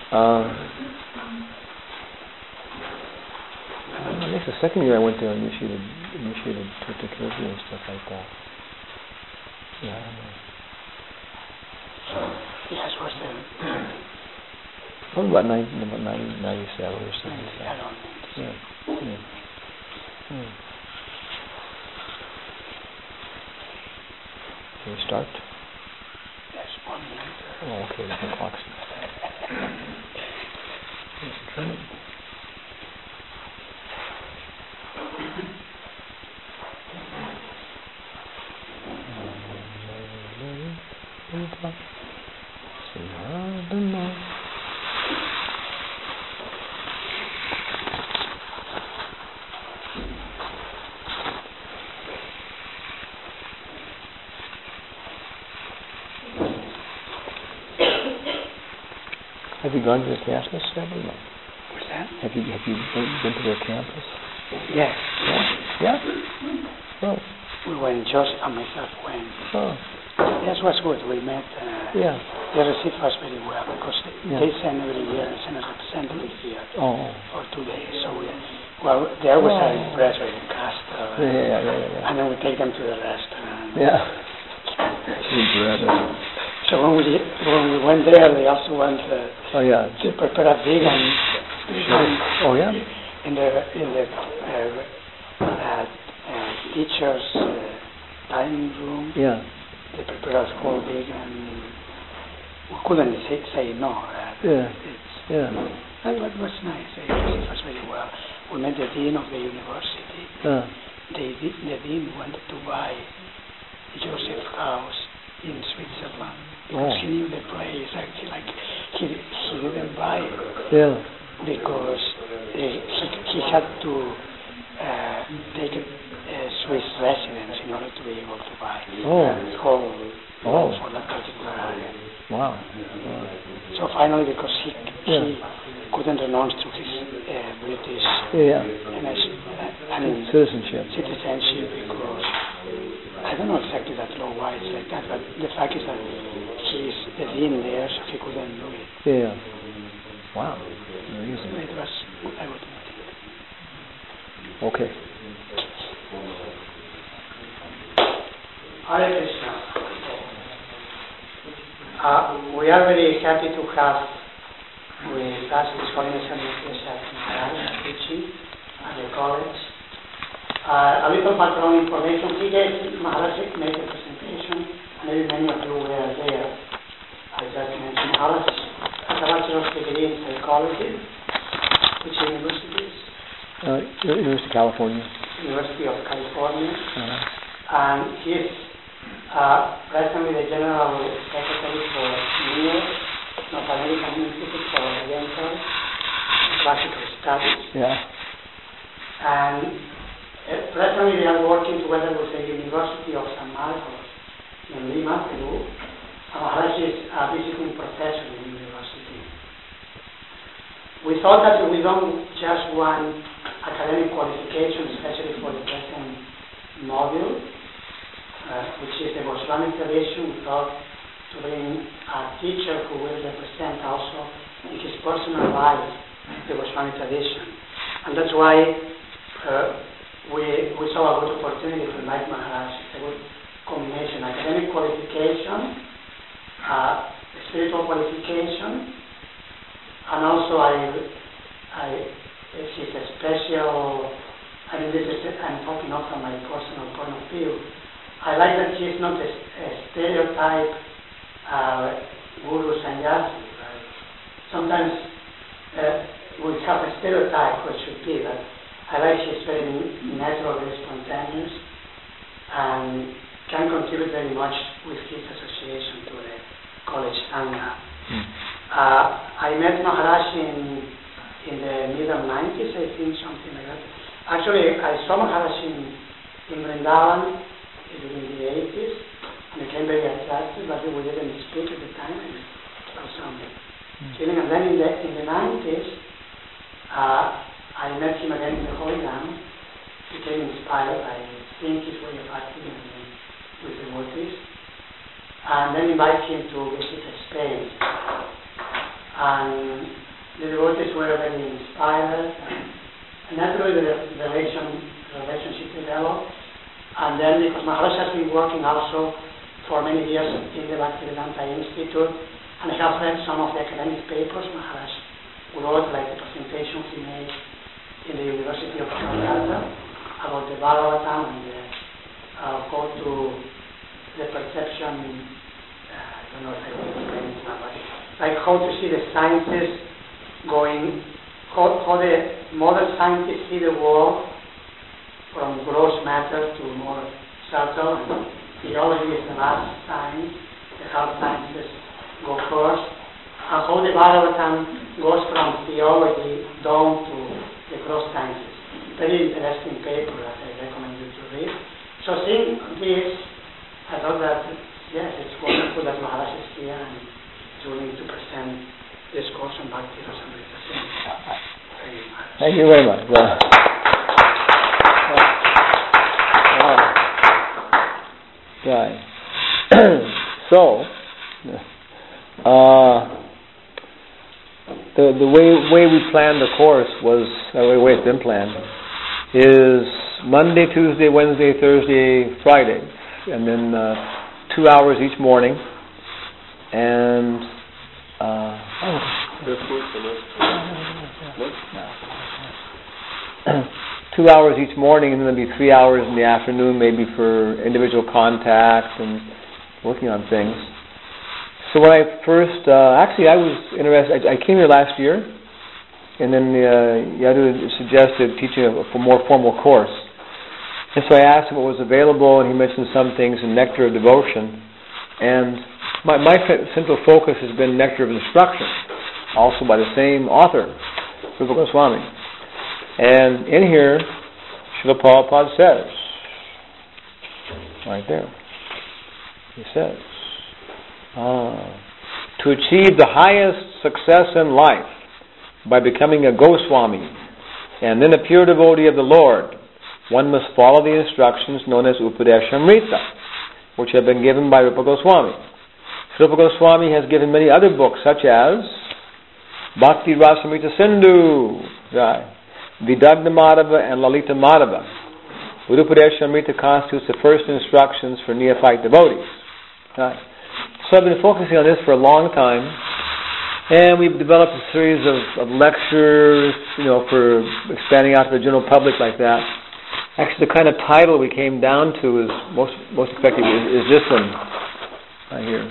I guess the second year I went there, initiated Turkey and stuff like that. Yeah, I don't know. Yes, was there? Probably about 97 or something. I don't know. Yeah. Can we start? Yes, 1 minute. Oh, okay, the clock's... Have you gone to the campus ever? No. What's that? Have you been to their campus? Yes. Yeah? Oh. We went, Joseph and myself went. Oh. Yes, was good. We met. Yeah. They received us very well because they send every year a representative here for 2 days. So there was an impressed by the cast. Yeah. And then we take them to the restaurant. Yeah. So when we went there, they also went to prepare a vegan. Oh yeah. In the teachers' dining room. Yeah. They prepared us whole vegan. We couldn't say no. And it was nice. They received us very well. We met the dean of the university. The dean wanted to buy Joseph's house in Switzerland because he knew the place. Actually, he didn't buy it because he had to take a Swiss residence in order to be able to buy the whole for that particular area. Wow. So finally, because he couldn't renounce to his British citizenship because I don't know exactly that law why it's like that, but the fact is that he's the dean there, so he couldn't do it. Yeah. Wow. Amazing. It was I would think. Okay. Hare Krishna. We are very happy to have with us His Holiness Maharaj teaching at the college. A little background information. He gave Maharaj made a presentation. Maybe many of you were there. I just mentioned Maharaj has a bachelor's degree in psychology. Which university is? University of California. University of California. And he is presently the General Secretary for NIO, North American Institute for Oriental Classical Studies. Yeah. And presently they are working together with the University of San Marcos in Lima, Peru. Maharaj is a visiting professor in the university. We thought that we don't just want academic qualification, especially for the present module, which is the Goswami tradition. We thought to bring a teacher who will represent also in his personal life the Goswami tradition. And that's why we saw a good opportunity to invite Maharaj. It's a good combination, academic qualification, spiritual qualification, and also it's a special, I'm talking not from my personal point of view. I like that he is not a stereotype guru sannyasi. Right? Sometimes we have a stereotype, which should be that I like he's very natural, very spontaneous, and can contribute very much with his association to the college sangha. I met Maharaj in the middle 90s, I think, something like that. Actually, I saw Maharaj in Vrindavan during the 80s, and became very attractive, but we didn't speak at the time. And it was some feeling. And then in the 90s, I met him again in the Holy Land, became inspired by seeing his way of acting with devotees, and then invited him to visit Spain. and the devotees were very inspired. And naturally the relationship developed. And then, because Maharaj has been working also for many years in the Bhaktivedanta Institute, and I have read some of the academic papers Maharaj wrote, like the presentations he made in the University of Calcutta about the Bhagavatam and the how to the perception, I don't know if I can explain it now, but like how to see the sciences going, how the modern scientists see the world from gross matter to more subtle, and theology is the last science, the hard sciences go first, and how the Bhagavatam goes from theology down to the gross sciences. Very interesting paper that I recommend you to read. So seeing this, I thought that, yes, it's wonderful that Maharaj is here and is willing to present this course on Bhakti Rasamrita Sindhu. Thank you very much. Right. So, the way we planned the course was, the way it's been planned, is Monday, Tuesday, Wednesday, Thursday, Friday, and then 2 hours each morning, and 2 hours each morning, and then there'll be 3 hours in the afternoon, maybe for individual contact and working on things. So when I first, I was interested. I came here last year, and then Yadu suggested teaching a more formal course. And so I asked him what was available, and he mentioned some things in Nectar of Devotion. And my central focus has been Nectar of Instruction, also by the same author, Rupa Goswami. And in here, Srila Prabhupada says, right there, he says, to achieve the highest success in life by becoming a Goswami and then a pure devotee of the Lord, one must follow the instructions known as Upadeshamrita, which have been given by Rupa Goswami. Rupa Goswami has given many other books, such as Bhakti Rasamrita Sindhu, Vidagna Madhava, and Lalita Madhava. Upadeshamrita constitutes the first instructions for neophyte devotees. So I've been focusing on this for a long time, and we've developed a series of lectures, for expanding out to the general public like that. Actually, the kind of title we came down to is most effective is this one right here.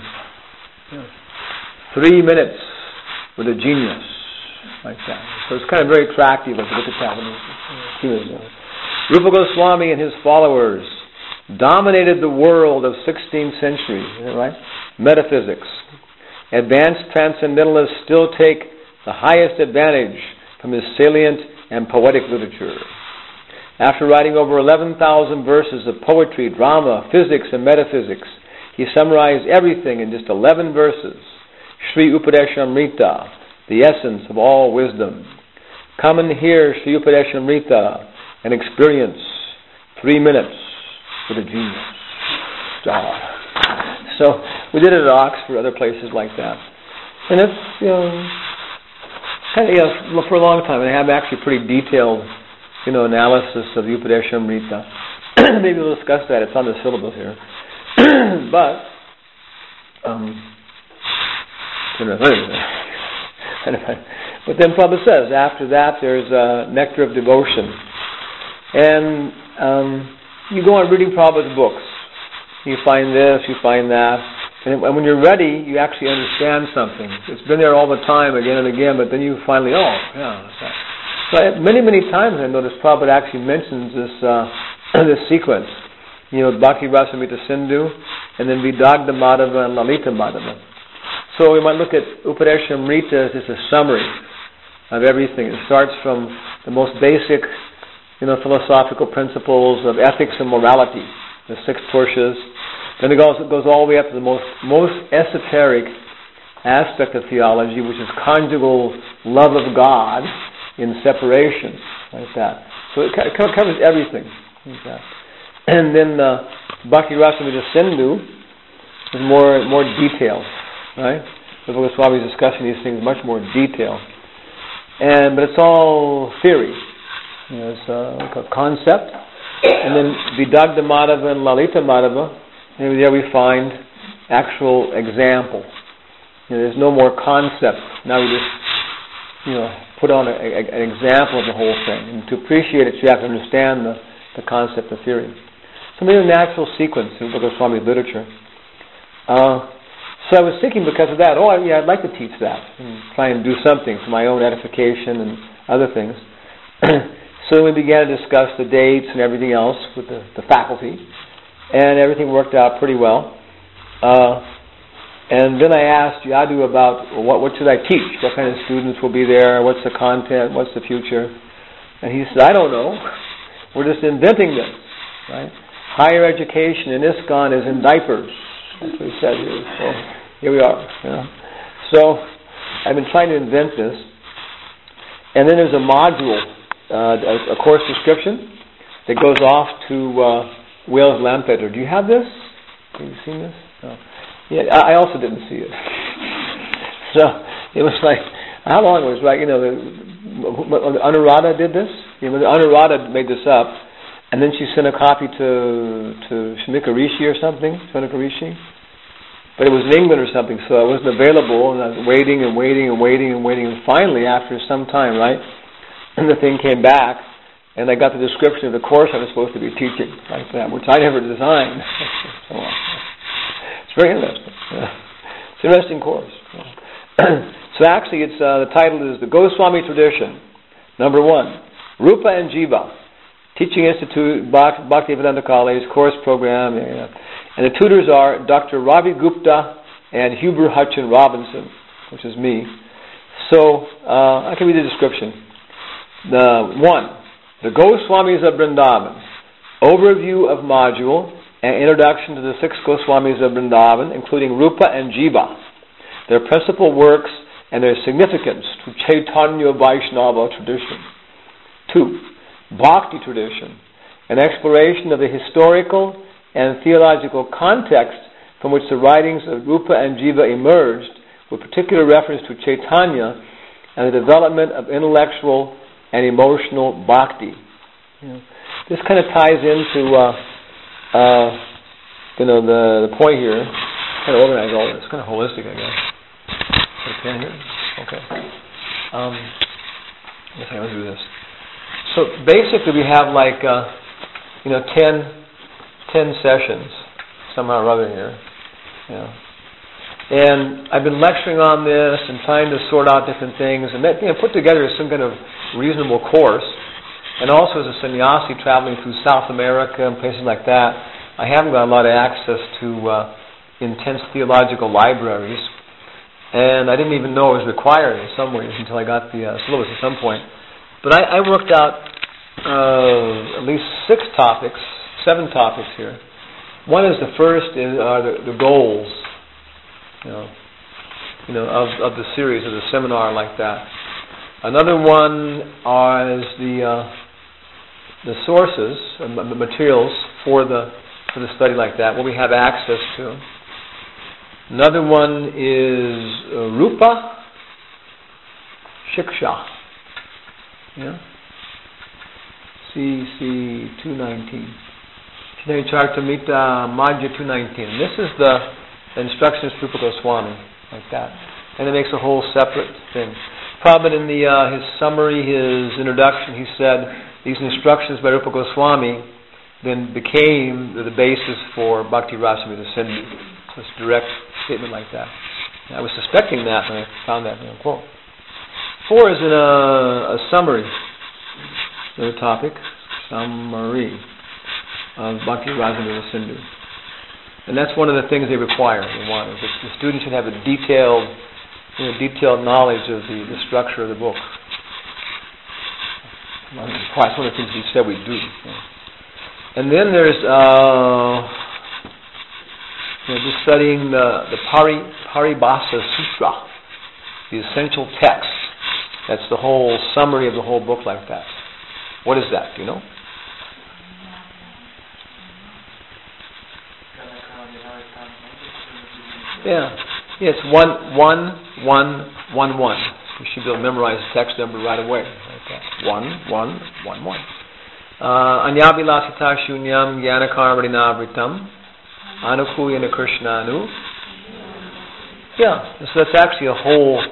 3 minutes with a genius, like that. So it's kind of very attractive if you look at that. Rupa Goswami and his followers dominated the world of 16th century, isn't that right? Metaphysics. Advanced transcendentalists still take the highest advantage from his salient and poetic literature. After writing over 11,000 verses of poetry, drama, physics, and metaphysics, he summarized everything in just 11 verses. Sri Upadeshamrita, the essence of all wisdom. Come and hear Sri Upadeshamrita and experience 3 minutes with a genius. So we did it at Oxford, other places like that. And it's, for a long time. And I have actually pretty detailed, analysis of Upadeshamrita. Maybe we'll discuss that. It's on the syllabus here. But then Prabhupada says, after that there's Nectar of Devotion. And you go on reading Prabhupada's books. You find this, you find that. And when you're ready, you actually understand something. It's been there all the time, again and again, but then you finally, that's that. So many, many times I noticed Prabhupada actually mentions this this sequence. Bhakti Rasamrita Sindhu, and then Vidagna Madhava and Lalita Madhava. So we might look at Upadeshamrita as just a summary of everything. It starts from the most basic, philosophical principles of ethics and morality, the 6 purushas. Then it goes all the way up to the most esoteric aspect of theology, which is conjugal love of God in separation, like that. So it covers everything, like that. And then Bhakti Rasamrita Sindhu is more detailed, right? Rupa Goswami is discussing these things much more in detail. But it's all theory. It's a concept. And then Vidagdha Madhava and Lalita Madhava, and there we find actual example. There's no more concept. Now we just, put on an example of the whole thing. And to appreciate it, you have to understand the concept of theory. So maybe a natural sequence in Rupa Goswami's literature. So I was thinking because of that, I'd like to teach that and try and do something for my own edification and other things. So we began to discuss the dates and everything else with the faculty, and everything worked out pretty well. And then I asked Yadu about what should I teach? What kind of students will be there? What's the content? What's the future? And he said, I don't know. We're just inventing this, right? Higher education in ISKCON is in diapers. That's what he said here. So here we are. So I've been trying to invent this. And then there's a module, a course description that goes off to Wales Lampeter. Do you have this? Have you seen this? No. Yeah, I also didn't see it. So it was like, how long it was? Right, Anuradha did this. Anuradha made this up, and then she sent a copy to Shamika Rishi or something, Shamika Rishi. But it was in England or something, so it wasn't available, and I was waiting, and finally, after some time, right, and the thing came back, and I got the description of the course I was supposed to be teaching, like that, which I never designed. So, it's very interesting. It's an interesting course. So actually, it's the title is The Goswami Tradition, number 1, Rupa and Jiva, Teaching Institute, Bhaktivedanta College, course program, and the tutors are Dr. Ravi Gupta and Huber Hutchin Robinson, which is me. So, I can read the description. 1. The Goswamis of Vrindavan. Overview of module and introduction to the 6 Goswamis of Vrindavan, including Rupa and Jiva, their principal works and their significance to Chaitanya Vaishnava tradition. 2. Bhakti tradition, an exploration of the historical and theological context from which the writings of Rupa and Jiva emerged, with particular reference to Chaitanya and the development of intellectual and emotional bhakti. This kind of ties into the point here. Kind of organize all this. It's kind of holistic, I guess. Put a pen here. Okay. Let's do this. So basically, we have like 10 sessions somehow or other here. And I've been lecturing on this and trying to sort out different things and put together some kind of reasonable course. And also as a sannyasi traveling through South America and places like that, I haven't got a lot of access to intense theological libraries. And I didn't even know it was required in some ways until I got the syllabus at some point. But I worked out at least 7 topics here. One is the first are the goals, of the series, of the seminar like that. Another one is the sources, the materials for the study like that, what we have access to. Another one is Rupa Shiksha. CC 219. Chinaya Charitamrita Madhya 219. And this is the instructions to Rupa Goswami, like that. And it makes a whole separate thing. Prabhupada in his summary, his introduction, he said these instructions by Rupa Goswami then became the basis for Bhakti Rasamrita Sindhu. So it's a direct statement like that. And I was suspecting that when I found that quote. 4 is in a summary. The topic, summary of Bhakti Rasamrita Sindhu. And that's one of the things they require. They want is that the student should have a detailed knowledge of the structure of the book. That's one of the things he said we do. And then there's just studying the Paribhasa Sutra, the essential text. That's the whole summary of the whole book like that. What is that? Do you know? Yeah. Yes, 1-1-1-1-1. You should be able to memorize the text number right away. Like that. 1-1-1-1. Anyabilasita shunyam gyanakarmadinavritam anukuyana krishnanu. Yeah, so that's actually a whole,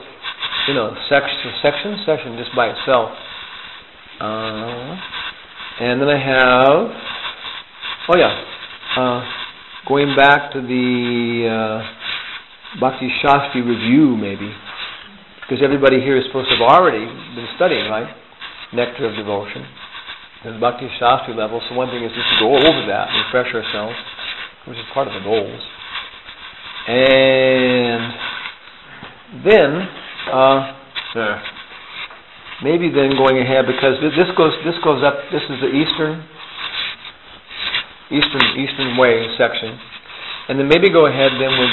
section just by itself. And then I have, going back to the Bhakti Shastri review, maybe, because everybody here is supposed to have already been studying, right? Nectar of Devotion. There's Bhakti Shastri level, so one thing is just to go over that, refresh ourselves, which is part of the goals. And then, maybe then going ahead, because this goes up. This is the Eastern Way section, and then maybe go ahead then with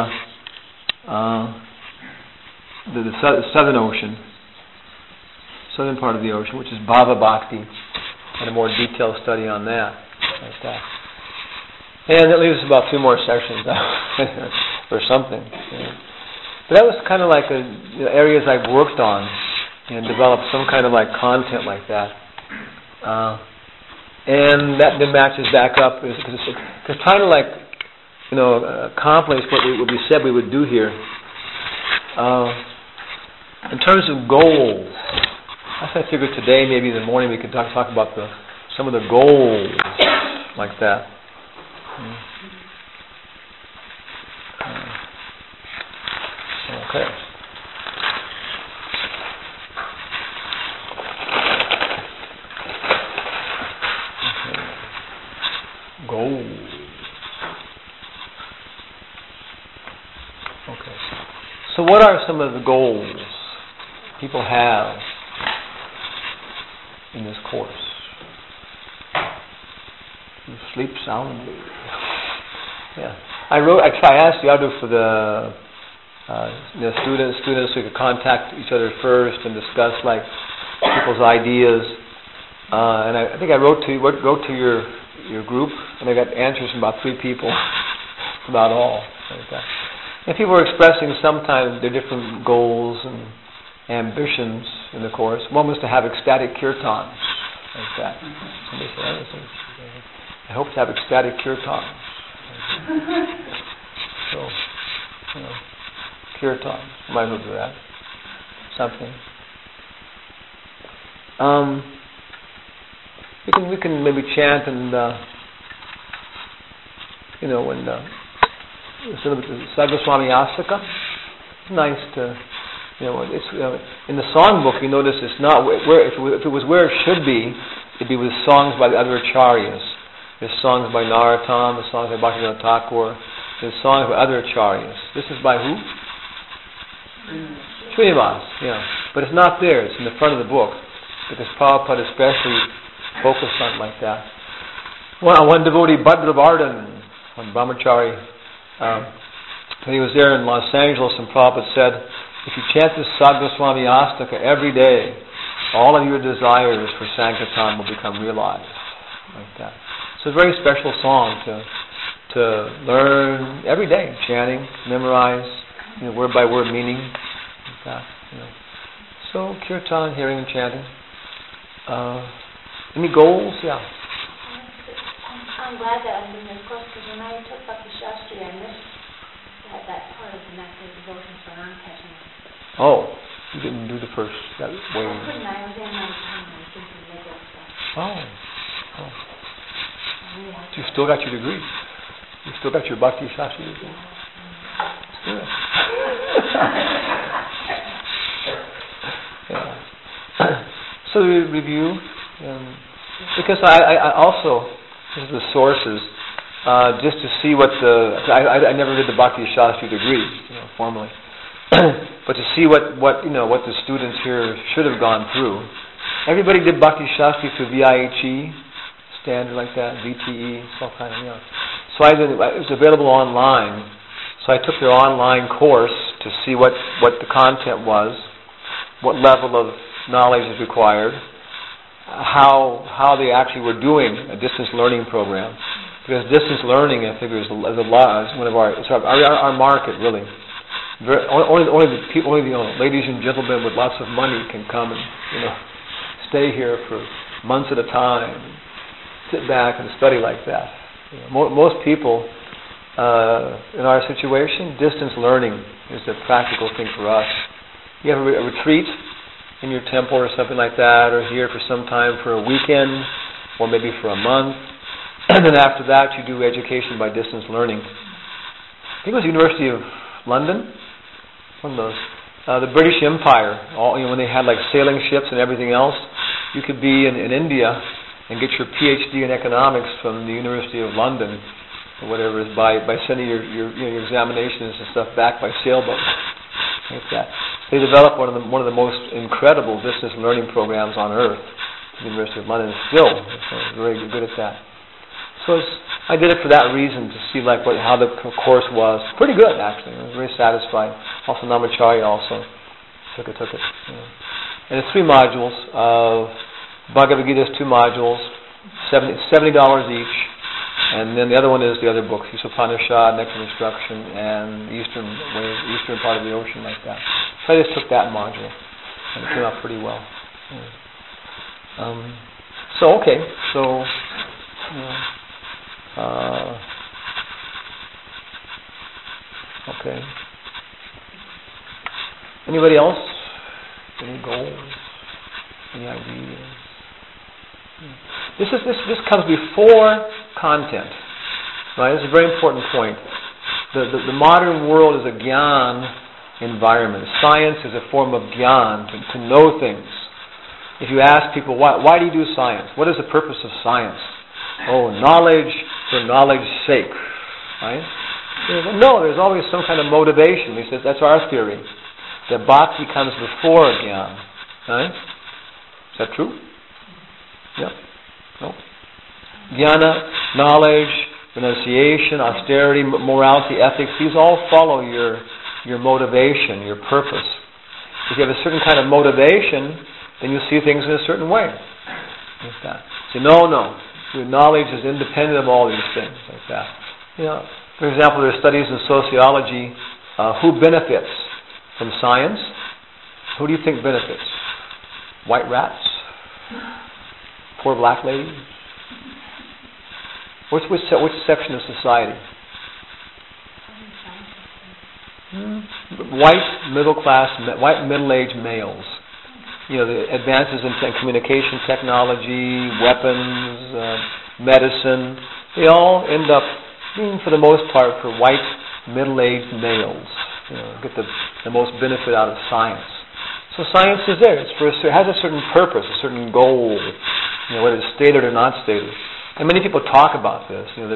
the Southern Ocean, southern part of the ocean, which is Bhava Bhakti, and a more detailed study on that, like that. And that leaves about 2 more sections or something. But that was kind of like areas I've worked on and developed some kind of like content like that. And that then matches back up because it's kind of like, accomplish what we said we would do here. In terms of goals, I figured today, maybe in the morning, we could talk about some of the goals like that. Okay. Goals. Okay. So what are some of the goals people have in this course? You sleep soundly. Yeah. I asked the other for the students so we could contact each other first and discuss like people's ideas. And I think I wrote to your group, and I got answers from about 3 people. About all. Like that. And people were expressing sometimes their different goals and ambitions in the course. One was to have ecstatic kirtan, like that. Somebody said, I hope to have ecstatic kirtan. So, kirtan, might as well do that. Something. We can maybe chant and when Sargoswami Asaka. It's nice to it's in the songbook. You notice it's not where if it was where it should be, it'd be with songs by the other acharyas. There's songs by Narottam, there's songs by Bhaktivinoda Thakur, there's songs by other acharyas. This is by who? Srinivas, but it's not there. It's in the front of the book because Prabhupada especially focused on it like that. One devotee, Bhadravardhan, one brahmachari, when he was there in Los Angeles, and Prabhupada said, if you chant this Sargoswami Astaka every day, all of your desires for Sankirtan will become realized. Like that. So it's a very special song to learn every day, chanting, memorize, word by word meaning. Like that, So kirtan, hearing and chanting. Any goals? Yeah. I'm glad that I'm doing this course because when I took Bhakti Shastri, I missed that part of the Nectar of Devotion, so I'm catching it. Oh, you didn't do the first that way. I couldn't. I was in my time. I was thinking regular stuff. Oh. You still got your degree. You still got your Bhakti Shastri degree. Yeah. So we review, because I also, this is the sources, just to see what I never did the Bhakti Shastri degree, formally, but to see what the students here should have gone through. Everybody did Bhakti Shastri through VIHE, standard like that, VTE, some kind of, So it was available online. So I took their online course to see what the content was, what level of knowledge is required, how they actually were doing a distance learning program. Because distance learning, I figure, is one of our market really. Only the people, ladies and gentlemen with lots of money can come and stay here for months at a time, and sit back and study like that. Most people in our situation, distance learning is the practical thing for us. You have a retreat in your temple or something like that, or here for some time for a weekend, or maybe for a month, and then after that you do education by distance learning. I think it was the University of London, one of those. The British Empire, when they had like sailing ships and everything else, you could be in India and get your PhD in economics from the University of London, or whatever it is, by sending your examinations and stuff back by sailboat. Like that. They developed one of the most incredible distance learning programs on earth. The University of London is still very good at that. So I did it for that reason, to see how the course was. Pretty good, actually. I was very satisfied. Also, Namacharya also took it. And it's 3 modules. Bhagavad Gita is 2 modules, $70 each. And then the other one is the other books, Upanishad, Nectar of Instruction, and the eastern part of the ocean, like that. So I just took that module, and it came out pretty well. Okay. Anybody else? Any goals? Any ideas? This comes before content. Right? This is a very important point. The modern world is a gyan environment. Science is a form of gyan, to know things. If you ask people, why do you do science? What is the purpose of science? Knowledge for knowledge's sake. Right? No, there's always some kind of motivation. He says that's our theory. That bhakti comes before gyan. Right? Is that true? Yeah. No. Jnana, knowledge, renunciation, austerity, morality, ethics, these all follow your motivation, your purpose. If you have a certain kind of motivation, then you see things in a certain way. Like that. So no. Your knowledge is independent of all these things. Like that. For example, there are studies in sociology. Who benefits from science? Who do you think benefits? White rats? Poor black ladies? Which section of society? White middle-aged males. The advances in communication technology, weapons, medicine, they all end up being, for the most part, for white middle-aged males. Get the most benefit out of science. So science is there. It has a certain purpose, a certain goal, whether it's stated or not stated. And many people talk about this. If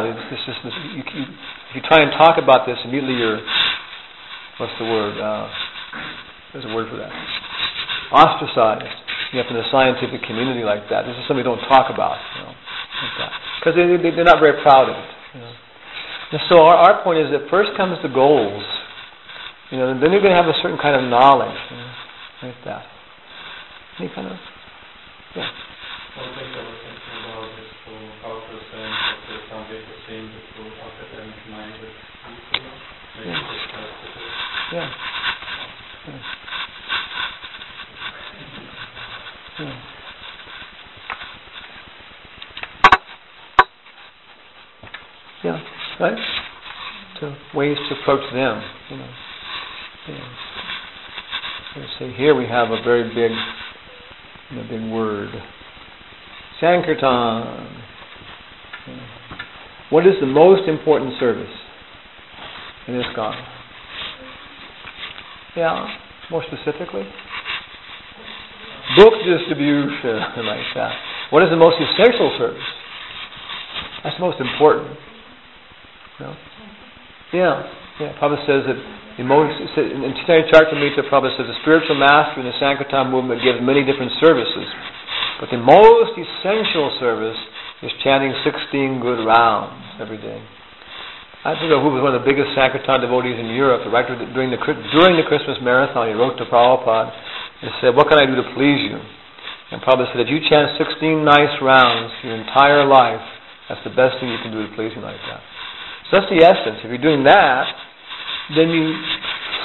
you try and talk about this, immediately you're, what's the word? There's a word for that. Ostracized. From the scientific community like that. This is something we don't talk about. Because they're not very proud of it. And so our point is that first comes the goals. Then you're going to have a certain kind of knowledge. Like that. Any kind of... Yeah. One thing that we're thinking about is to how to send what the subject is saying to academic minded people. Yeah. Yeah, right? So ways to approach them, Say here we have a very big word. Sankirtan. What is the most important service in ISKCON? Yeah, more specifically? Book distribution, like that. What is the most essential service? That's the most important. Yeah. Prabhupada says that in Chaitanya Charitamrita, Prabhupada says the spiritual master in the Sankirtan movement gives many different services. But the most essential service is chanting 16 good rounds every day. I think who was one of the biggest Sankirtan devotees in Europe. Right during the Christmas marathon, he wrote to Prabhupada and said, "What can I do to please you?" And Prabhupada said, "If you chant 16 nice rounds your entire life, that's the best thing you can do to please me like that." So that's the essence. If you're doing that, then you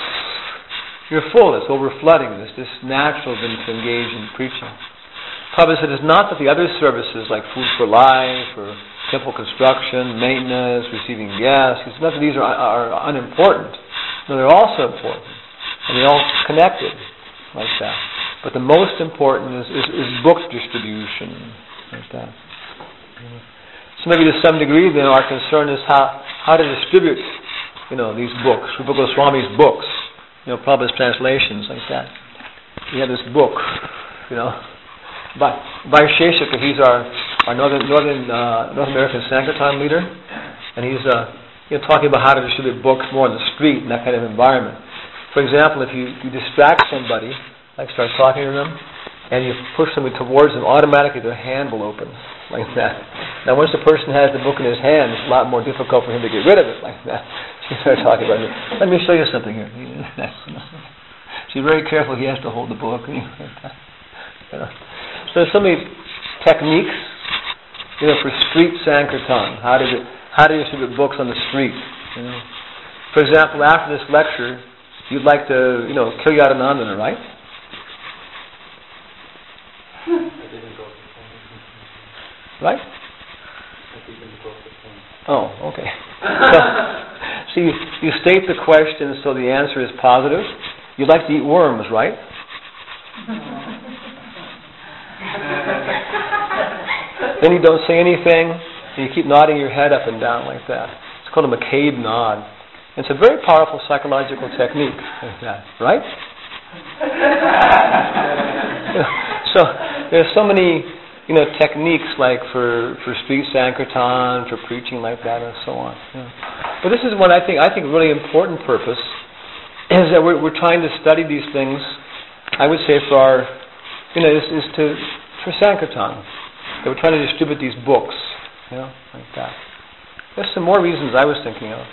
you're full. It's overflooding. It's just natural then to engage in preaching. Prabhupada said it's not that the other services like food for life or temple construction, maintenance, receiving guests, it's not that these are unimportant. No, they're also important. And they're all connected like that. But the most important is book distribution like that. So maybe to some degree then our concern is how to distribute these books, Rupa Goswami's books, Prabhupada's translations like that. We have this book, by Sheshika. He's our North American Sankirtan leader, and he's talking about how to distribute books more on the street in that kind of environment. For example, if you distract somebody, like start talking to them, and you push somebody towards them, automatically their hand will open like that. Now, once the person has the book in his hand, it's a lot more difficult for him to get rid of it like that. You start talking about it. Let me show you something here. So you're very careful. He has to hold the book. So there's so many techniques, for street Sankirtan. How do you distribute books on the street? For example, after this lecture, you'd like to, kill Yadanandana, right? I didn't go to the phone. Right? I didn't go to the phone. Oh, okay. So you state the question so the answer is positive. You'd like to eat worms, right? Then you don't say anything, and you keep nodding your head up and down like that. It's called a McCabe nod. It's a very powerful psychological technique like that, right? So there's so many, techniques like for street Sankirtan, for preaching like that, and so on. But this is one I think really important purpose is that we're trying to study these things. I would say for our, for Sankirtan, that we're trying to distribute these books, like that. There's some more reasons I was thinking of.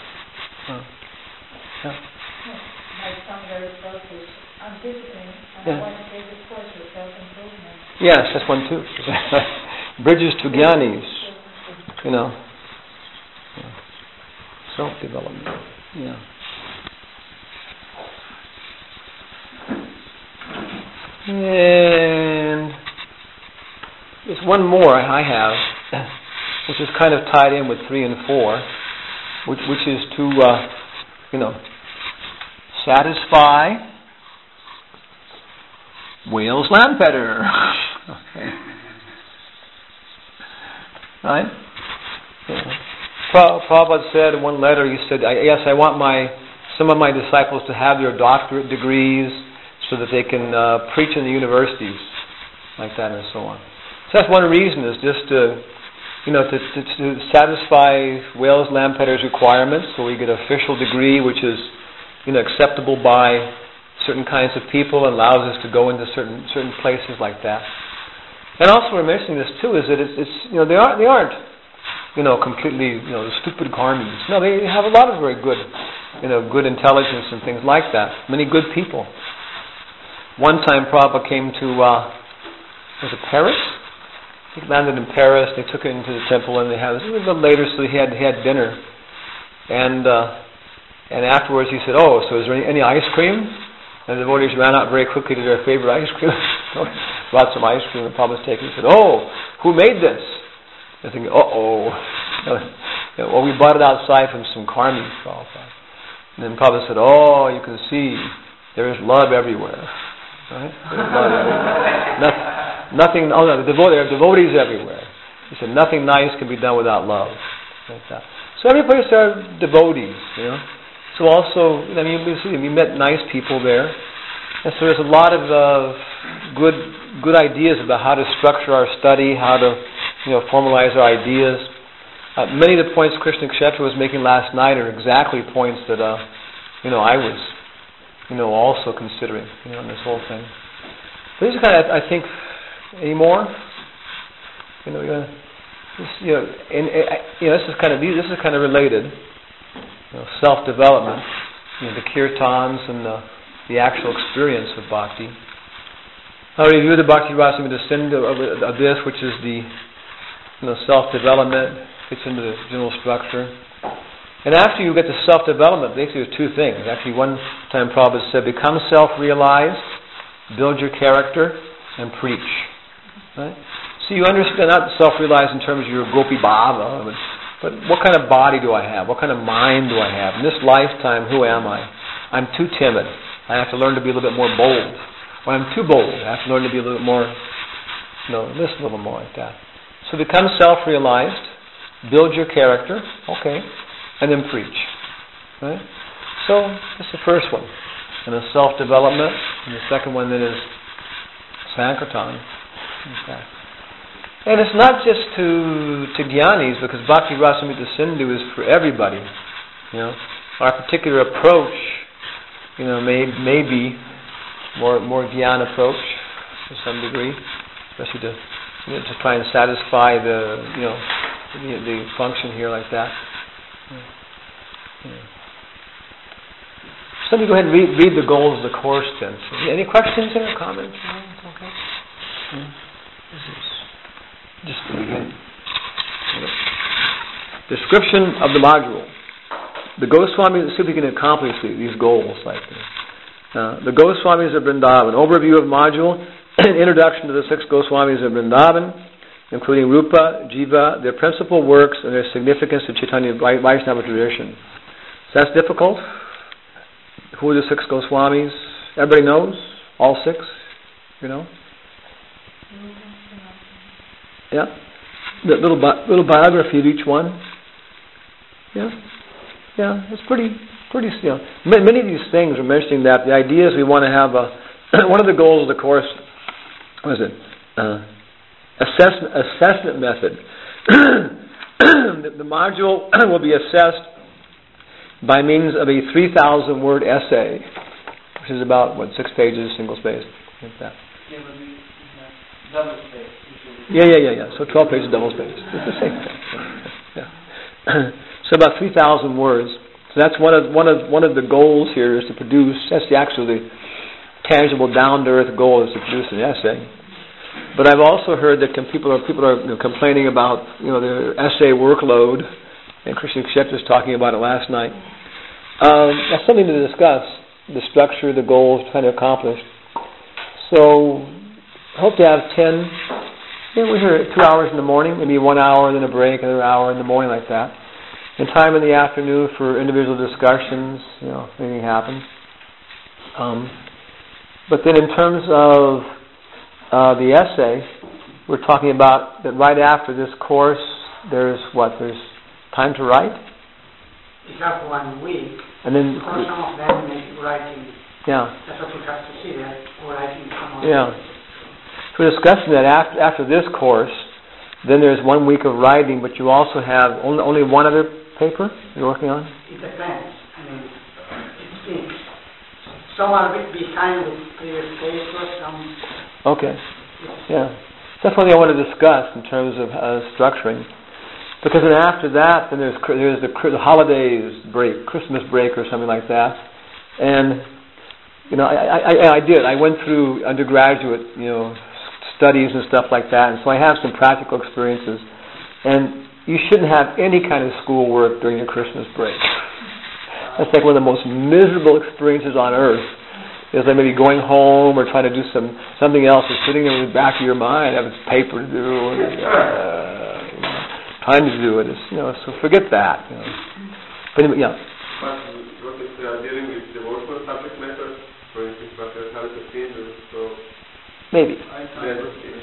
My son very focused on discipline, and I want to take this course for self-improvement. Yes, that's one too. Bridges to Gyanis, self-development. Yeah. And there's one more I have, which is kind of tied in with 3 and 4, which is to, satisfy Wales Lampeter. Okay. Right? Yeah. Prabhupada said in one letter, he said, yes, I want some of my disciples to have their doctorate degrees so that they can preach in the universities, like that and so on. So that's one reason, is just to satisfy Wales Lampeter's requirements, so we get an official degree which is acceptable by certain kinds of people and allows us to go into certain places like that. And also we're mentioning this too, is that it's they aren't completely stupid karmis. No, they have a lot of very good good intelligence and things like that. Many good people. One time Prabhupada came to was it Paris? He landed in Paris. They took him into the temple, and it was a little later, so he had dinner, and afterwards he said, "Oh, so is there any ice cream?" And the devotees ran out very quickly to their favorite ice cream, brought some ice cream, and Prabhupada was taking. He said, "Oh, who made this?" I think, well, we bought it outside from some karmis, Prabhupada. And then Prabhupada said, "Oh, you can see there is love everywhere." Right? Nothing. Oh no, there are devotees everywhere. He said nothing nice can be done without love. Like that. So every place there are devotees. So also, we met nice people there, and so there's a lot of good ideas about how to structure our study, how to formalize our ideas. Many of the points Krishna Kshetra was making last night are exactly points that I was also considering, in this whole thing. But this is kind of, I think, any more? This is kind of related. Self-development, the kirtans and the actual experience of bhakti. I'll review the Bhakti Rasamrita Sindhu of this, which is the self-development, fits into the general structure. And after you get to self-development, basically there's two things. Actually, one time Prabhupada said, become self-realized, build your character, and preach. Right? So you understand, not self-realized in terms of your gopi bhava, but what kind of body do I have? What kind of mind do I have? In this lifetime, who am I? I'm too timid. I have to learn to be a little bit more bold. When I'm too bold, I have to learn to be a little bit more, listen a little more like that. So become self-realized, build your character, okay, and then preach. Right? So that's the first one. And the self-development, and the second one then is Sankirtan. Okay. And it's not just to Gyanis, because Bhakti Rasamrita Sindhu is for everybody. Our particular approach, may be more Gyana approach to some degree, especially to try and satisfy the function here like that. Somebody go ahead and read the goals of the course then. Any questions or comments? Okay. Just to begin. Description of the module. The Goswamis, let's see if we can accomplish these goals like this. The Goswamis of Vrindavan. Overview of module. Introduction to the 6 Goswamis of Vrindavan, including Rupa, Jiva, their principal works, and their significance to Chaitanya Vaishnava tradition. So that's difficult. Who are the 6 Goswamis? Everybody knows? All 6? Yeah? The little biography of each one. Yeah? Yeah, it's pretty. Many of these things are mentioning that the idea is we want to have one of the goals of the course. What is it? Assessment method. The module will be assessed by means of a 3,000-word essay, which is about 6 pages, single spaced, like that. Double space. Yeah. So 12 pages, double spaced. It's the same thing. Yeah. So about 3,000 words. So that's one of the goals here is to produce. That's the actually tangible, down-to-earth goal is to produce an essay. But I've also heard that people are complaining about their essay workload, and Krishna Kshetra was talking about it last night. That's something to discuss: the structure, the goals, trying to accomplish. So I hope to have 10. We're here 2 hours in the morning, maybe 1 hour, then a break, another hour in the morning, like that. And time in the afternoon for individual discussions, if anything happens. But then in terms of the essay, we're talking about that right after this course, there's time to write? We have 1 week. And then because some of them make writing. Yeah. That's what we have to see there, writing some of Yeah. So we're discussing that after this course, then there's 1 week of writing, but you also have only one other paper you're working on? It depends. It seems. Some are a bit behind with previous papers, some... Okay. Yeah. That's something I want to discuss in terms of structuring. Because then after that, then there's the holidays break, Christmas break or something like that. And, I did. I went through undergraduate, studies and stuff like that. And so I have some practical experiences. And you shouldn't have any kind of schoolwork during your Christmas break. That's like one of the most miserable experiences on earth. Is like maybe going home or trying to do something else is sitting there in the back of your mind, having paper to do, and, time to do it. So forget that. But anyway, yeah. But what is dealing with devotional subject matter, for instance, but there's not a field, so maybe. I think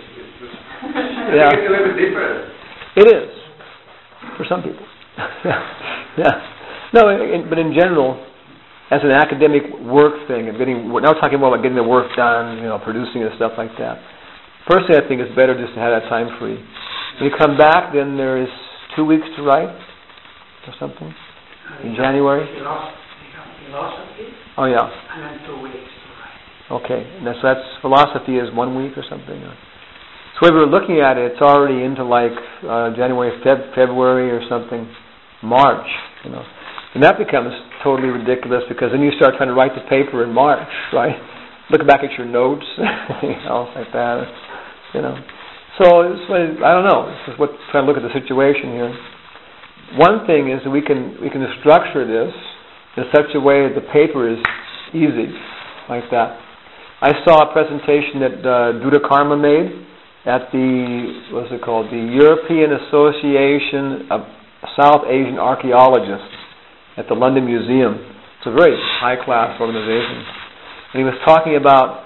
it's a little bit different. It is for some people. Yeah. No, but in general, as an academic work thing, now we're talking more about getting the work done, producing and stuff like that. Personally, I think it's better just to have that time free. When you come back, then there is 2 weeks to write or something in January. Philosophy. Oh yeah. And then 2 weeks to write. Okay, and that's philosophy is 1 week or something. So if we were looking at it, it's already into January, February or something, March. And that becomes totally ridiculous because then you start trying to write the paper in March, right? Look back at your notes, anything else like that, So I don't know. It's just trying to look at the situation here. one thing is that we can structure this in such a way that the paper is easy, like that. I saw a presentation that Dudakarma made at the European Association of South Asian Archaeologists at the London Museum. It's a very high-class organization. And he was talking about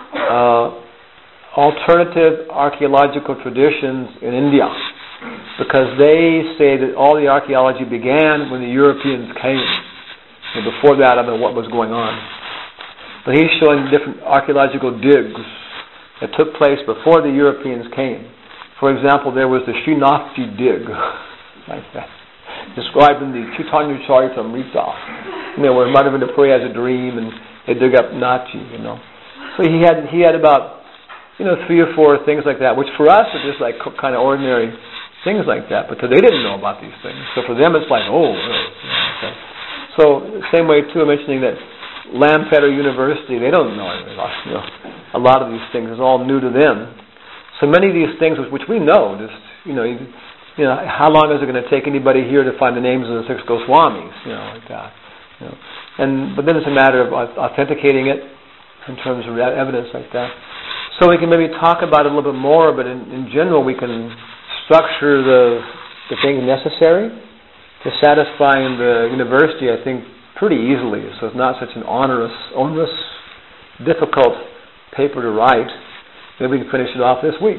alternative archaeological traditions in India, because they say that all the archaeology began when the Europeans came. And before that, I don't know what was going on. But he's showing different archaeological digs that took place before the Europeans came. For example, there was the Srinathji dig, like that, described in the Chaitanya Charitamrita. Where Madhavendra Puri has a dream and they dig up Nachi, So he had about 3 or 4 things like that, which for us are just like kind of ordinary things like that, but they didn't know about these things. So for them it's like, oh, really? Okay. So same way too, I'm mentioning that Lampeter University, they don't know anything about, a lot of these things. It's all new to them. So many of these things which we know, just how long is it going to take anybody here to find the names of the 6 Goswamis, like that. But then it's a matter of authenticating it in terms of evidence like that. So we can maybe talk about it a little bit more, but in general we can structure the things necessary to satisfy in the university, I think, pretty easily. So it's not such an onerous, difficult paper to write. Maybe we can finish it off this week.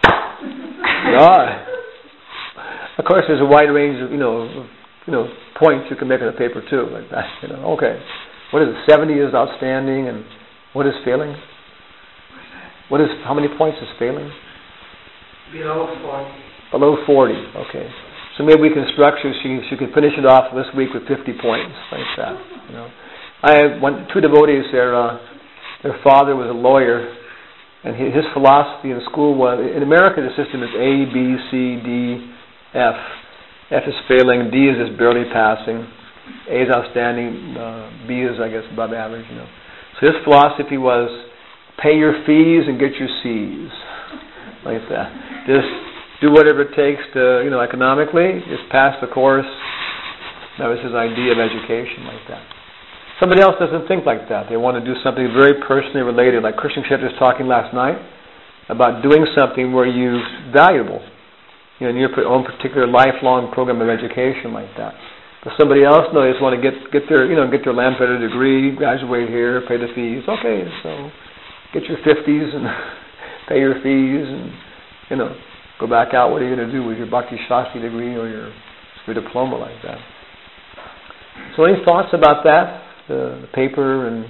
Of course, there's a wide range of points you can make on a paper too, like that. Okay, what is it? 70 is outstanding, and what is failing? How many points is failing? Below 40. Below 40. Okay. So maybe we can structure. She can finish it off this week with 50 points, like that. I had 2 devotees. Their father was a lawyer, and his philosophy in school was, in America the system is A, B, C, D, F. F is failing, D is just barely passing, A is outstanding, B is, I guess, above average. So his philosophy was, pay your fees and get your C's, like that. Just do whatever it takes to, economically, just pass the course. That was his idea of education, like that. Somebody else doesn't think like that. They want to do something very personally related, like Christian Kshetra was talking last night about doing something where you're valuable, in your own particular lifelong program of education, like that. But somebody else, no, they just want to get their Lampeter degree, graduate here, pay the fees. Okay, so get your 50s and pay your fees and, go back out. What are you going to do with your Bhakti Shastri degree or your diploma, like that? So any thoughts about that? The paper and,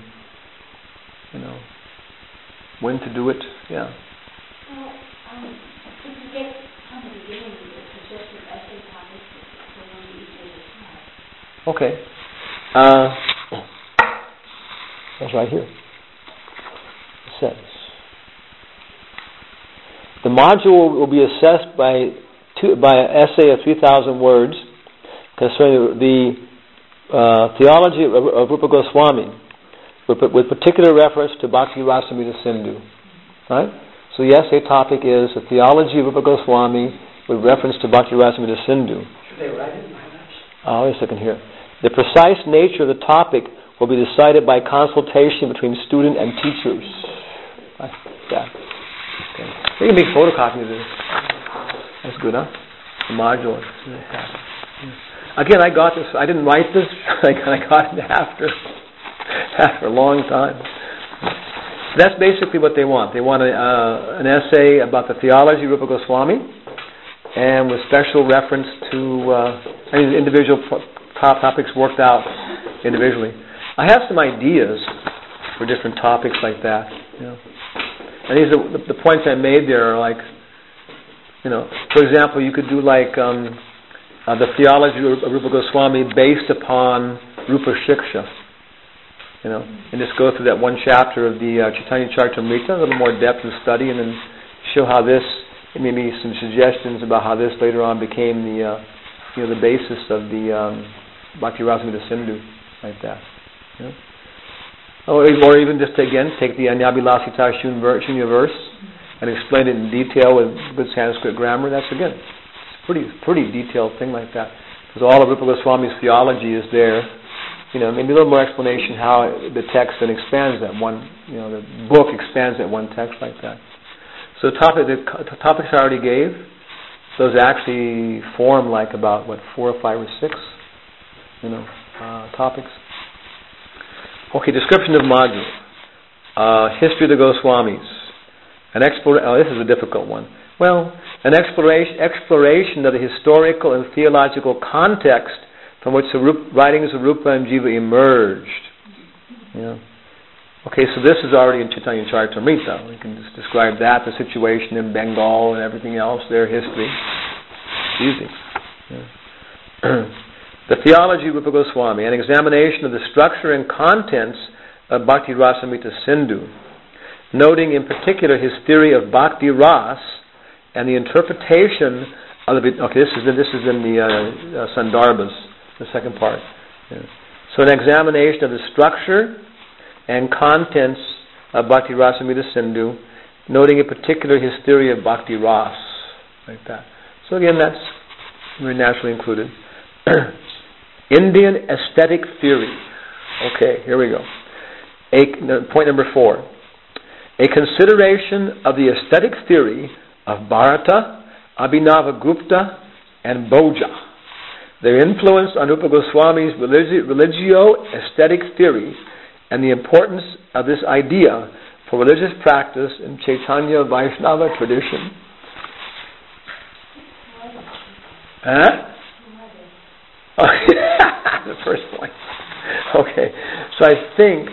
when to do it? Yeah. Well, if you get somebody giving you a suggested essay topic for one of each of the Okay. That's right here. It says, the module will be assessed by an essay of 3,000 words concerning the theology of Rupa Goswami, with particular reference to Bhakti Rasamrita Sindhu. Right? So the essay topic is the theology of Rupa Goswami with reference to Bhakti Rasamrita Sindhu. Should they write it in my notes? Wait a second here. The precise nature of the topic will be decided by consultation between student and teachers. Like that. Okay. You can make photocopies of this. That's good, huh? The module. Again, I got this. I didn't write this. I got it after a long time. That's basically what they want. They want an essay about the theology of Rupa Goswami, and with special reference to individual topics worked out individually. I have some ideas for different topics like that. And these are the points I made there are like, for example, you could do like the theology of Rupa Goswami based upon Rupa Shiksha, and just go through that one chapter of the Chaitanya Charitamrita, a little more depth and study, and then show how this, maybe some suggestions about how this later on became the basis of the Bhakti Rasamrita Sindhu, like that. Or even just take the Anyabhilasita Shunya verse and explain it in detail with good Sanskrit grammar. That's again, it's a pretty detailed thing like that. because all of Rupa Goswami's theology is there. Maybe a little more explanation how the text then expands that one, the book expands that one text like that. So the topics I already gave, those actually form like about, 4 or 5 or 6, topics. Okay, description of Madhva. History of the Goswamis. This is a difficult one. Well, an exploration of the historical and theological context from which the writings of Rupa and Jiva emerged. Okay, so this is already in Chaitanya Charitamrita. We can just describe that, the situation in Bengal and everything else, their history. It's easy. The theology of Rupa Goswami, an examination of the structure and contents of Bhakti Rasamrita Sindhu, noting in particular his theory of Bhakti Ras and the interpretation of the... Okay, this is in the Sandarbhas, the second part. So an examination of the structure and contents of Bhakti Rasamrita Sindhu, noting in particular his theory of Bhakti Ras, like that. So again, that's very naturally included. Indian aesthetic theory. Okay, here we go. Point number 4. A consideration of the aesthetic theory of Bharata, Abhinavagupta, and Bhoja. Their influence on Rupa Goswami's religio-aesthetic theory and the importance of this idea for religious practice in Chaitanya Vaishnava tradition. The first point. Okay, so I think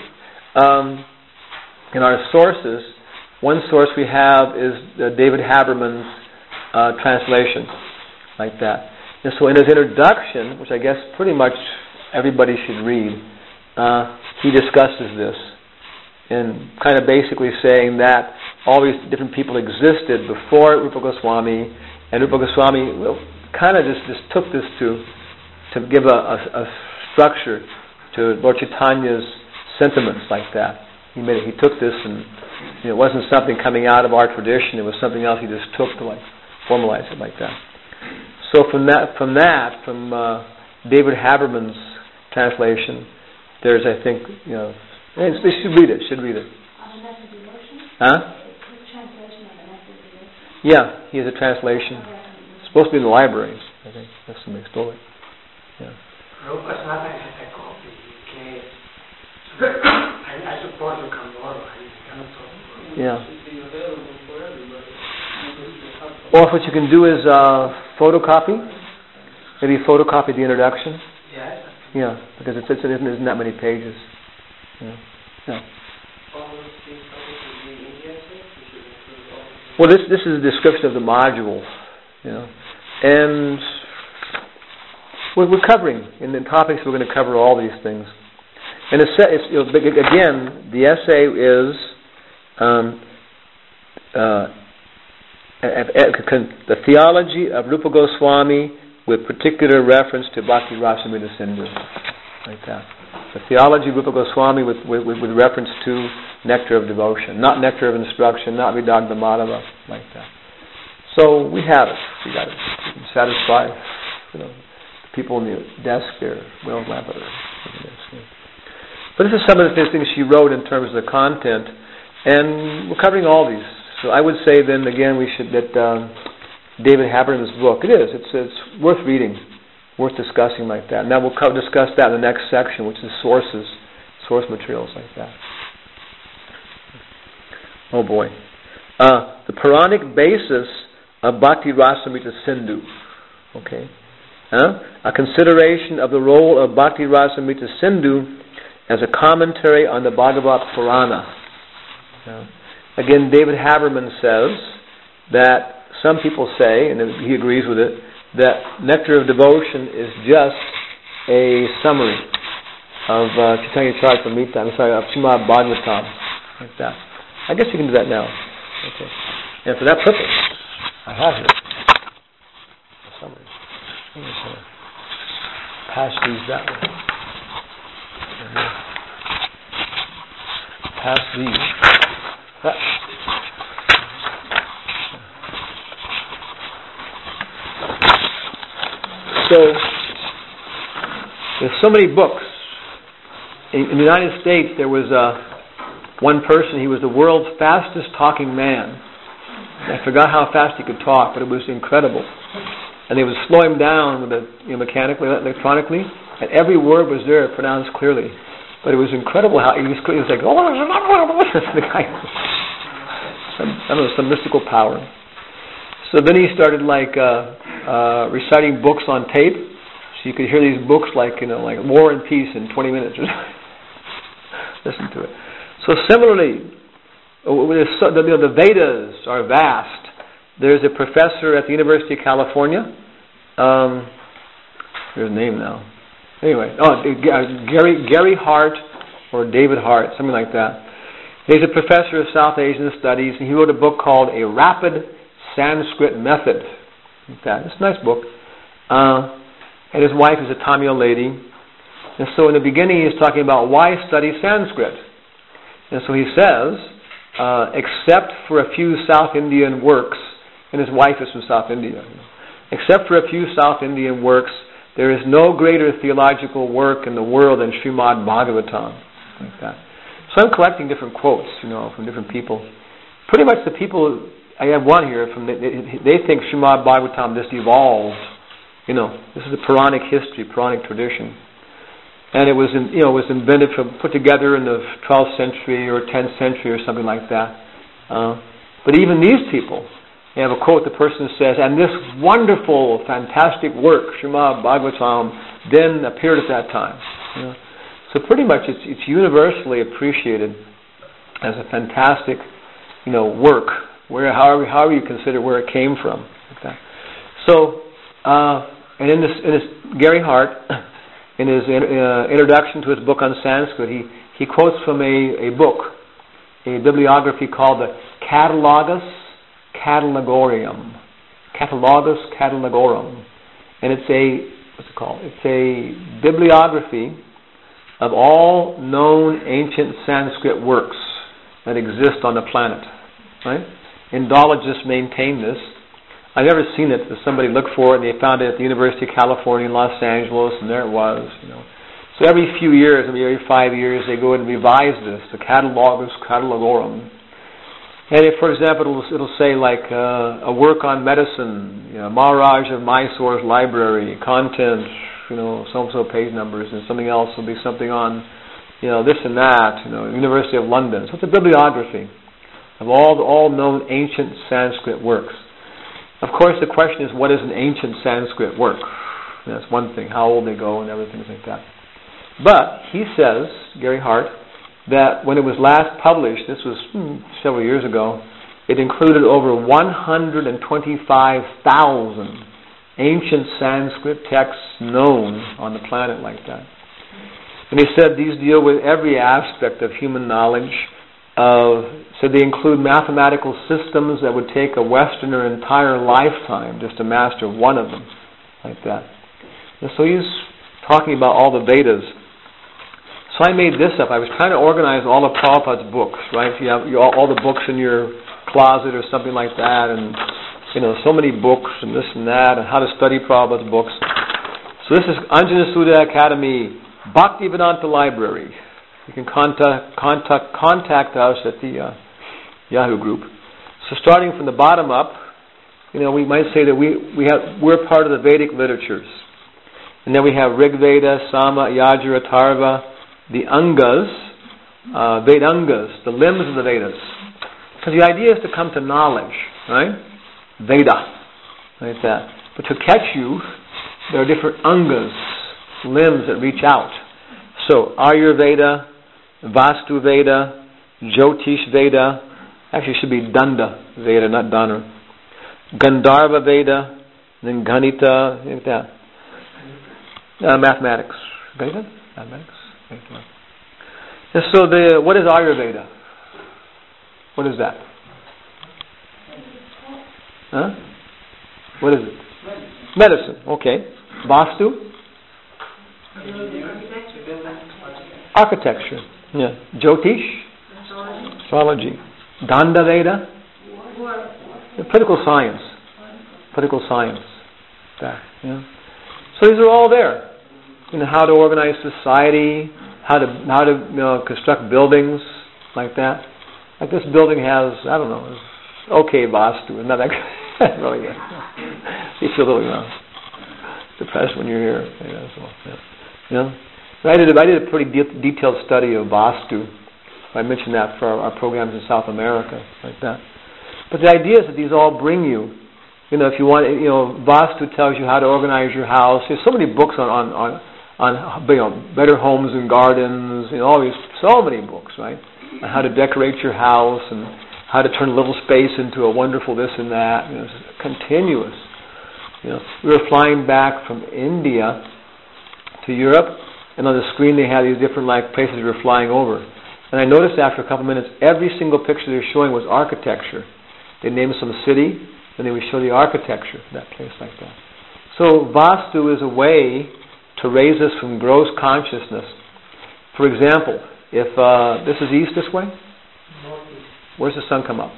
in our sources, one source we have is David Haberman's translation, like that. And so in his introduction, which I guess pretty much everybody should read, he discusses this, and kind of basically saying that all these different people existed before Rupa Goswami, and Rupa Goswami kind of just took this to give a structure to Lord Chaitanya's sentiments, like that. He took this, and it wasn't something coming out of our tradition. It was something else he just took to formalize it like that. So from David Haberman's translation, there's, I think, they should read it. Huh? Yeah, he has a translation. It's supposed to be in the libraries, I think. That's somebody stole it. Yeah. I suppose you can borrow. Yeah. Or what you can do is photocopy. Maybe photocopy the introduction. Yes. Yeah, because it isn't that many pages. Yeah. Well, this is a description of the modules, and we're covering in the topics. We're going to cover all these things. And again, the essay is the theology of Rupa Goswami with particular reference to Bhakti Rasamrita Sindhu, like that. The theology of Rupa Goswami with reference to Nectar of Devotion, not Nectar of Instruction, not Vidagdha Madhava, like that. So we have it. We got it. We can satisfy the people in the desk there. Well, but this is some of the things she wrote in terms of the content, and we're covering all these. So I would say then again that David Haberman's book, it's worth reading, worth discussing like that. Now we'll discuss that in the next section, which is source materials like that. Oh boy. The Puranic basis of Bhakti Rasamrita Sindhu. Okay. A consideration of the role of Bhakti Rasamrita Sindhu as a commentary on the Bhagavat Purana. Again, David Haberman says that some people say, and he agrees with it, that Nectar of Devotion is just a summary of Chaitanya Charitamrita, of Srimad Bhagavatam, like that. I guess you can do that now. Okay. And for that purpose, I have here a summary. I'm just going to pass these that way. Pass these. So There's so many books. In the United States, there was one person, he was the world's fastest talking man. I forgot how fast he could talk, but it was incredible. And they would slow him down with mechanically, electronically, and every word was there pronounced clearly. But it was incredible how he was like, oh, the guy, I don't know, some mystical power. So then he started reciting books on tape, so you could hear these books like War and Peace in 20 minutes or something. Listen to it. So similarly, the Vedas are vast. There's a professor at the University of California. Here's his name now. Anyway, Gary Hart or David Hart, something like that. He's a professor of South Asian studies, and he wrote a book called A Rapid Sanskrit Method. It's a nice book. And his wife is a Tamil lady. And so in the beginning he's talking about why study Sanskrit. And so he says, except for a few South Indian works, and his wife is from South India, except for a few South Indian works, there is no greater theological work in the world than Srimad Bhagavatam. Like that. So I'm collecting different quotes, from different people. Pretty much the people, I have one here, they think Srimad Bhagavatam just evolved. This is a Puranic history, Puranic tradition. And it was put together in the 12th century or 10th century or something like that. But even these people, they have a quote, the person says, and this wonderful, fantastic work, Srimad Bhagavatam, then appeared at that time. So pretty much it's universally appreciated as a fantastic, work, however you consider where it came from. Like that. So, and in this Gary Hart, in his introduction to his book on Sanskrit, he quotes from a book, a bibliography called the Catalogus Catalogorium. Catalogus Catalogorum. And it's It's a bibliography of all known ancient Sanskrit works that exist on the planet. Right? Indologists maintain this. I've never seen it, but somebody looked for it and they found it at the University of California in Los Angeles, and there it was. So every few years, every 5 years, they go and revise this, the Catalogus Catalogorum. And if, for example, it'll say like a work on medicine, Maharaj of Mysore's library, content, so-and-so page numbers, and something else will be something on, this and that, University of London. So it's a bibliography of all known ancient Sanskrit works. Of course, the question is, what is an ancient Sanskrit work? That's one thing, how old they go and everything like that. But he says, Gary Hart, that when it was last published, this was several years ago, it included over 125,000 ancient Sanskrit texts known on the planet like that. And he said these deal with every aspect of human knowledge. So they include mathematical systems that would take a Westerner entire lifetime just to master one of them, like that. And so he's talking about all the Vedas. So I made this up. I was trying to organize all of Prabhupada's books, right? You have all the books in your closet or something like that, and so many books and this and that, and how to study Prabhupada's books. So this is Anjana Sudha Academy Bhaktivedanta Library. You can contact us at the Yahoo group. So starting from the bottom up, we might say that we're part of the Vedic literatures, and then we have Rig Veda, Sama, Yajur, Atharva, the Angas, Vedangas, the limbs of the Vedas. Because the idea is to come to knowledge, right? Veda, like that. But to catch you, there are different Angas, limbs that reach out. So Ayurveda, Vastu Veda, Jyotish Veda, actually it should be Danda Veda, not Dana. Gandharva Veda, then Ganita, like that. Mathematics. Veda? Mathematics? And so what is Ayurveda? What is that? Huh? What is it? Medicine. Okay. Vastu? Architecture. Yeah. Jyotish? Astrology. Gandha Veda? Political science. Political science. That. Yeah. So these are all there. how to organize society, how to construct buildings like that. Like this building has, I don't know, okay Vastu, not that really good. You feel a little depressed when you're here. I did a pretty detailed study of Vastu. I mentioned that for our programs in South America, like that. But the idea is that these all bring you, if you want, Vastu tells you how to organize your house. There's so many books on better homes and gardens, so many books, right? On how to decorate your house and how to turn a little space into a wonderful this and that. It's continuous. We were flying back from India to Europe, and on the screen they had these different places we were flying over. And I noticed after a couple minutes, every single picture they were showing was architecture. They named some city, and they would show the architecture of that place like that. So Vastu is a way to raise us from gross consciousness. For example, if this is east this way, where's the sun come up?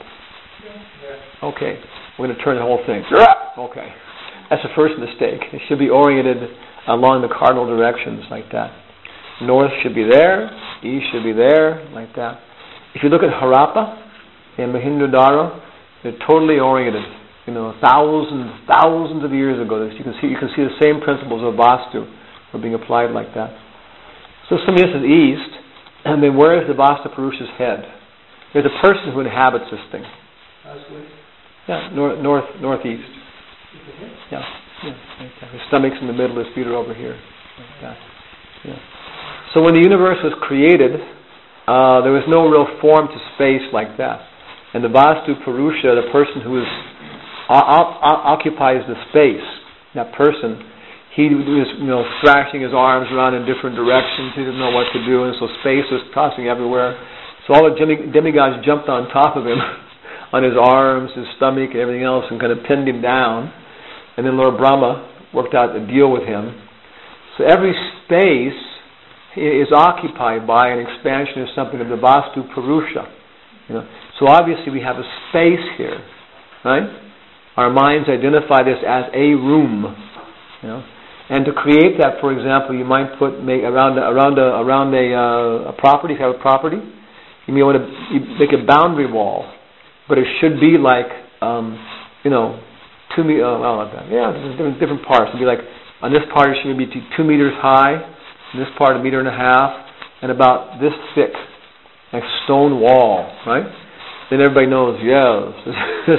Okay, we're going to turn the whole thing. Okay, that's the first mistake. It should be oriented along the cardinal directions like that. North should be there, east should be there, like that. If you look at Harappa and Mohenjo-daro, they're totally oriented. Thousands of years ago. You can see the same principles of Vastu are being applied like that. So this is east, and then where is the Vasta Purusha's head? There's a person who inhabits this thing. Yeah, northeast. Yeah. His stomach's in the middle, his feet are over here. Like that. Yeah. So when the universe was created, there was no real form to space like that. And the Vastu Purusha, the person who occupies the space, that person, he was thrashing his arms around in different directions. He didn't know what to do, and so space was tossing everywhere. So all the demigods jumped on top of him, on his arms, his stomach, and everything else, and kind of pinned him down. And then Lord Brahma worked out a deal with him. So every space is occupied by an expansion of something of the Vastu Purusha. So obviously we have a space here, right? Our minds identify this as a room, And to create that, for example, you might make around a property. If you have a property, you may want to make a boundary wall, but it should be like 2 meters. There's different parts. It'd be like on this part it should be 2 meters high, and this part 1.5 meters, and about this thick, like stone wall, right? Then everybody knows, yes, this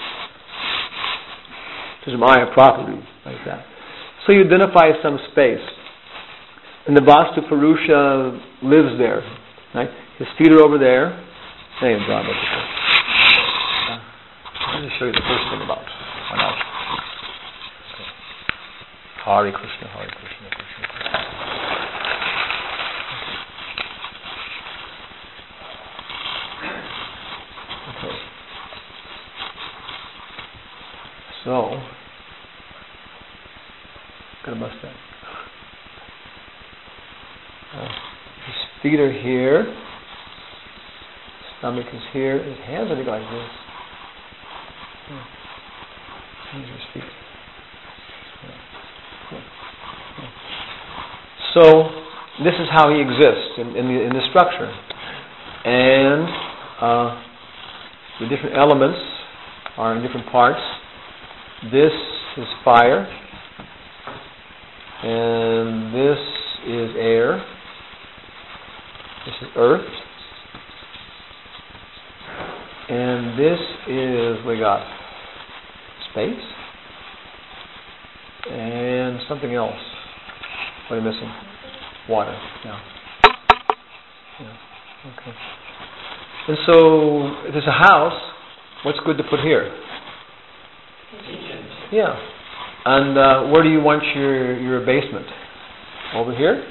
is my property, like that. So you identify some space. And the Vastu Purusha lives there. Right? His feet are over there. Let me show you the first thing about Hare Krishna, Hare Krishna, Krishna Krishna. Okay. So, got a mustache. His feet are here. His stomach is here. His hands are like this. These are his feet. So this is how he exists in the structure, and the different elements are in different parts. This is fire, and this is air. This is earth, and this is, we got space, and something else. What are you missing? Water. Yeah. Okay. And so, if there's a house, what's good to put here? Kitchen. Yeah. And where do you want your basement? Over here?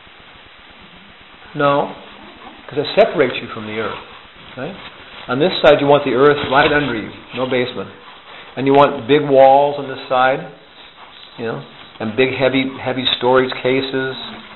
No, because it separates you from the earth. Right? On this side, you want the earth right under you, no basement, and you want big walls on this side, and big heavy storage cases.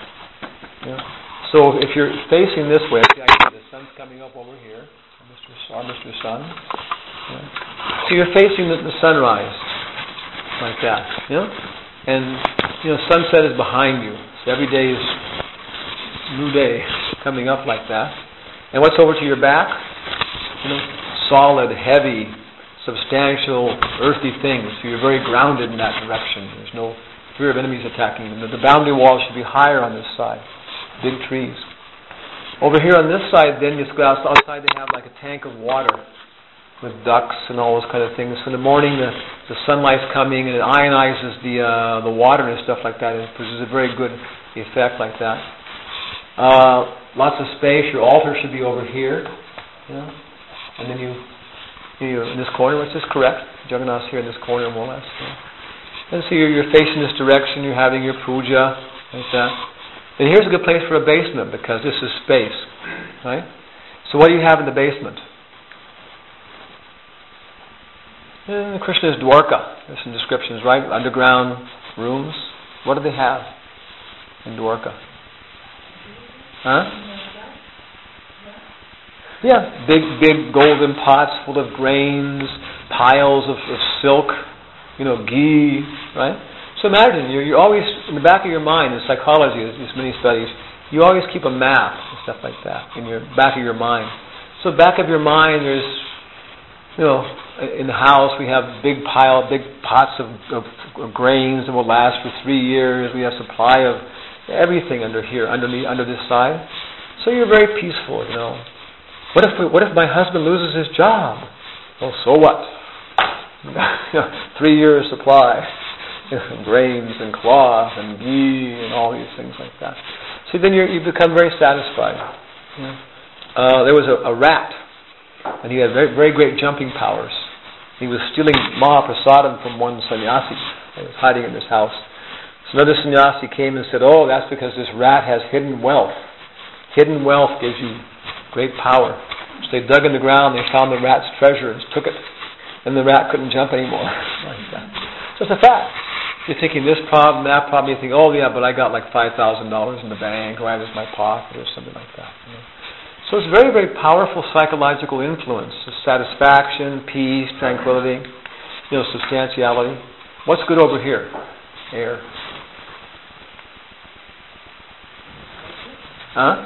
So if you're facing this way, the sun's coming up over here, Mr. Sun. So you're facing the sunrise like that, and sunset is behind you. Every day is new day coming up like that. And what's over to your back? Solid, heavy, substantial, earthy things. So you're very grounded in that direction. There's no fear of enemies attacking you. The boundary wall should be higher on this side. Big trees. Over here on this side, then you go outside. They have like a tank of water with ducks and all those kind of things. So in the morning, the sunlight's coming and it ionizes the water and stuff like that. It produces a very good effect like that. Lots of space. Your altar should be over here. And then you in this corner. Is this correct? Jagannath's here in this corner more or less. And so you're facing this direction. You're having your puja like that. And here's a good place for a basement because this is space, right? So what do you have in the basement? Krishna's Dwarka. There's some descriptions, right? Underground rooms. What do they have in Dwarka? Huh? Yeah, big golden pots full of grains, piles of silk, ghee, right? So imagine, you're always, in the back of your mind, in psychology, there's many studies, you always keep a map and stuff like that in your back of your mind. So back of your mind, there's, in the house we have big pots of grains that will last for 3 years. We have supply of everything under here, under this side. So you're very peaceful, What if my husband loses his job? Well, so what? 3 years supply. Grains and cloth and ghee and all these things like that. So then you become very satisfied. There was a rat, and he had very, very great jumping powers. He was stealing Mahaprasadam from one sannyasi that was hiding in his house. So another sannyasi came and said, "Oh, that's because this rat has hidden wealth. Hidden wealth gives you great power." So they dug in the ground, they found the rat's treasure and took it. And the rat couldn't jump anymore. Like that. So it's a fact. You're thinking this problem, that problem, you think, oh yeah, but I got like $5,000 in the bank, or I have it in my pocket, or something like that. So it's very, very powerful psychological influence. Satisfaction, peace, tranquility, substantiality. What's good over here? Air. Huh?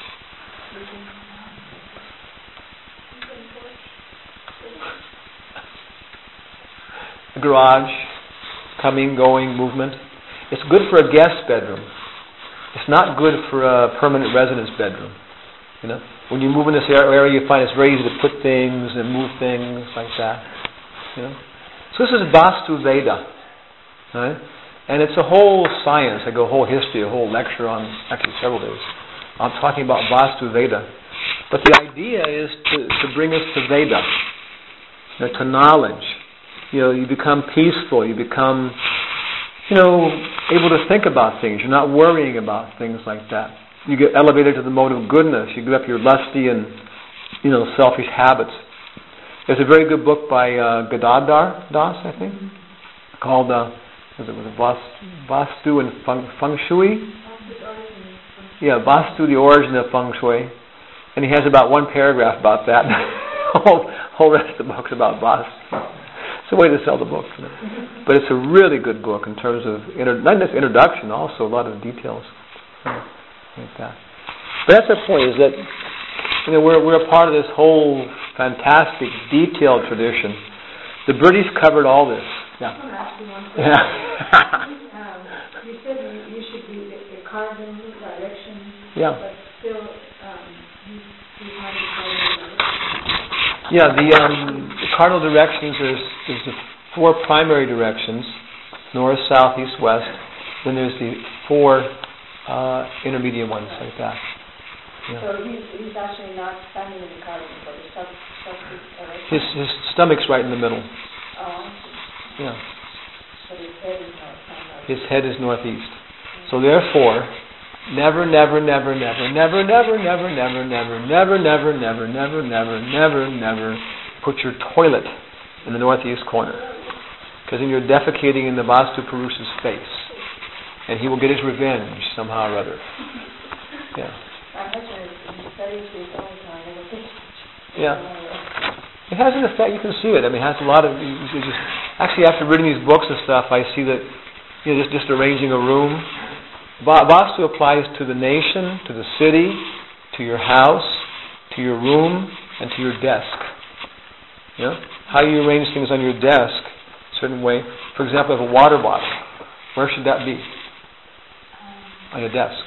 The garage, coming, going, movement. It's good for a guest bedroom. It's not good for a permanent residence bedroom. When you move in this area, you find it's very easy to put things and move things like that. So this is Vastu Veda, right? And it's a whole science, like a whole history, a whole lecture on, actually several days. I'm talking about Vastu Veda. But the idea is to bring us to Veda, to knowledge. You become peaceful. You become, able to think about things. You're not worrying about things like that. You get elevated to the mode of goodness. You give up your lusty and, selfish habits. There's a very good book by Gadadhar Das, I think, called Vastu and Feng Shui. Yeah, Vastu, the origin of Feng Shui. And he has about one paragraph about that. whole rest of the book's about Vastu. It's a way to sell the book. But it's a really good book in terms of, not just introduction, also a lot of details. Like that. But that's the point, is that we're a part of this whole fantastic, detailed tradition. The British covered all this. Yeah. I want to ask you one question. You said you should be the cardinal direction, but still you have the cardinal directions, there's the 4 primary directions, north, south, east, west. Then there's the 4 intermediate ones like that. Yeah. So he's actually not standing in the cardinal, but his stomach's right in the middle. Oh. Yeah. So his head is north. His head is northeast. So therefore, never put your toilet in the northeast corner, because then you're defecating in the Vastu Purusha's face, and he will get his revenge somehow or other. Yeah. Yeah. It has an effect. You can see it. It has a lot of. Actually, after reading these books and stuff, I see that just arranging a room, Vastu applies to the nation, to the city, to your house, to your room, and to your desk. Yeah? How you arrange things on your desk, a certain way. For example, if a water bottle, where should that be? On your desk.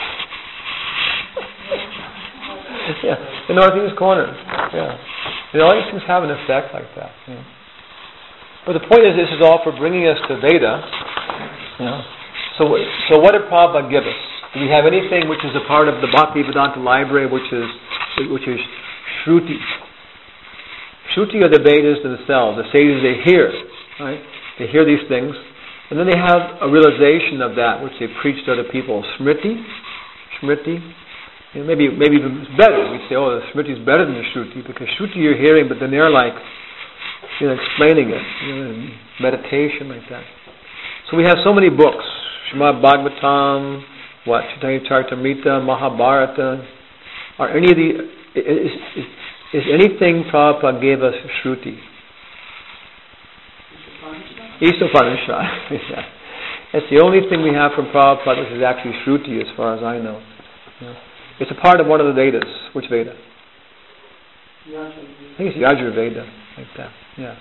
Yeah, the northeast corner. Yeah, all these things have an effect like that. Yeah. But the point is, this is all for bringing us to Veda. Yeah. So what did Prabhupada give us? Do we have anything which is a part of the Bhaktivedanta library, which is Shruti? Shruti are the Vedas themselves. The sages, they hear, right? They hear these things, and then they have a realization of that which they preach to other people. Smriti. You know, maybe even better. We say, oh, the Smriti is better than the Shruti, because Shruti you're hearing, but then they're like, explaining it, meditation like that. So we have so many books. Srimad Bhagavatam, Chaitanya Charitamrita, Mahabharata. Are any of is anything Prabhupada gave us Shruti? Isopanishad. Yeah. It's the only thing we have from Prabhupada which is actually Shruti, as far as I know. Yeah. It's a part of one of the Vedas. Which Veda? I think it's Yajurveda, like that. Yeah.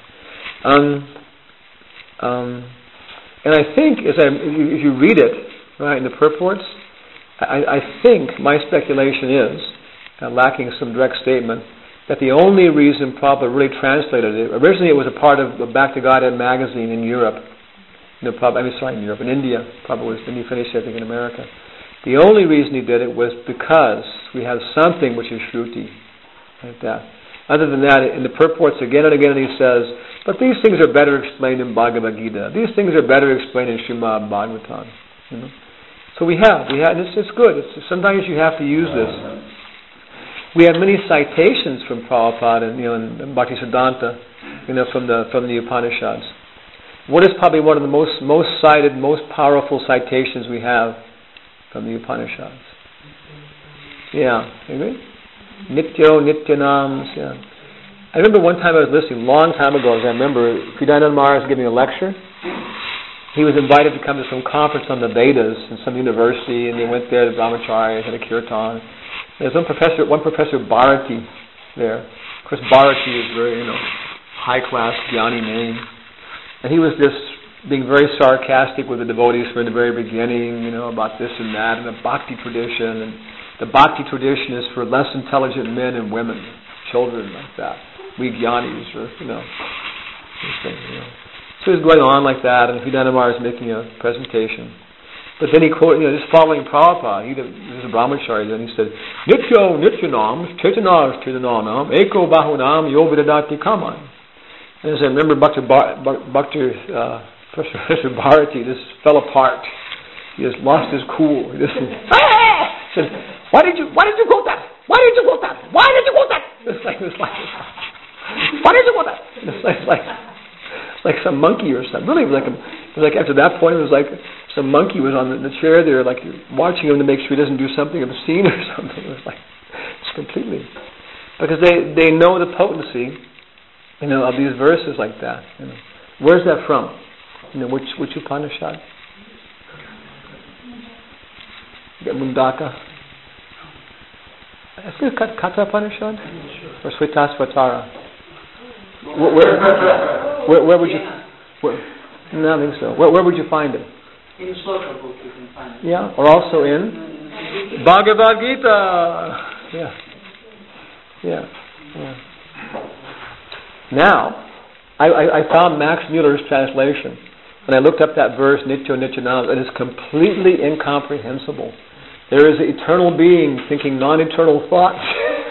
And I think, if you read it, right, in the purports, I think my speculation is, lacking some direct statement, that the only reason Prabhupada really translated it, originally it was a part of the Back to Godhead magazine in Europe. In India, probably was, then he finished it, I think, in America. The only reason he did it was because we have something which is Shruti, like that. Other than that, in the purports again and again he says, but these things are better explained in Bhagavad Gita. These things are better explained in Srimad Bhagavatam. So we have, and it's good. Sometimes you have to use this. We have many citations from Prabhupada and in Bhaktisiddhanta, from the Upanishads. What is probably one of the most cited, most powerful citations we have from the Upanishads? Yeah, agree? Nityo, Nityanams, yeah. I remember one time I was listening, a long time ago, as I remember, Kriyananda Maharaj was giving a lecture. He was invited to come to some conference on the Vedas in some university, and they went there, the Brahmacharyas had a kirtan. There's one professor Bharati there. Of course, Bharati is very, high-class Jnani name. And he was just being very sarcastic with the devotees from the very beginning, about this and that, and the Bhakti tradition. And the Bhakti tradition is for less intelligent men and women, children like that. We Jnanis, or, these things, So he was going on like that, and Kriyananda Maharaj was making a presentation. But then he quoted, just following Prabhupada, he was a brahmachari, and he said, Nityo Nityanam, Chaitanas Chaitananam, Eko Bahunam, Yo Vidadati Kaman. And as I remember, Professor Bharati just fell apart. He just lost his cool. He just said, Why did you quote that? Why did you quote that? Why did you quote that? It's like, why did you quote that? It's like some monkey or something. Really, it was like after that point, it was like some monkey was on the chair there, like watching him to make sure he doesn't do something obscene or something. It was like, it's completely, because they know the potency, of these verses like that. Where's that from? Which Upanishad? Mundaka. I think Katha Upanishad or Svetasvatara. Where would you? No, I think so. Where would you find it? In Sloka book you can find it. Yeah, or also in Bhagavad Gita. Yeah. Now, I found Max Muller's translation, and I looked up that verse, Nityo Nityanam, and it's completely incomprehensible. There is an eternal being thinking non-eternal thoughts.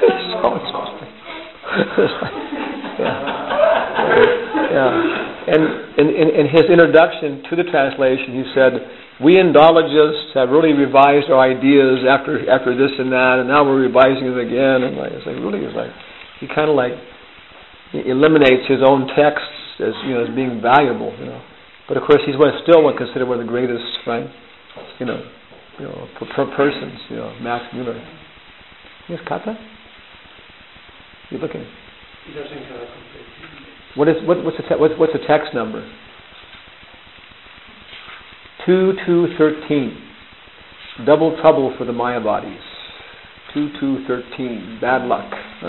And in his introduction to the translation, he said, we Indologists have really revised our ideas after this and that, and now we're revising it again. And he kind of eliminates his own texts as as being valuable. But of course, he's still considered one of the greatest, right? Persons. Max Muller. Yes, Kata? You're looking. He doesn't have a complete. What's the text number? 2213. double trouble for the Mayavadis. 2213, bad luck.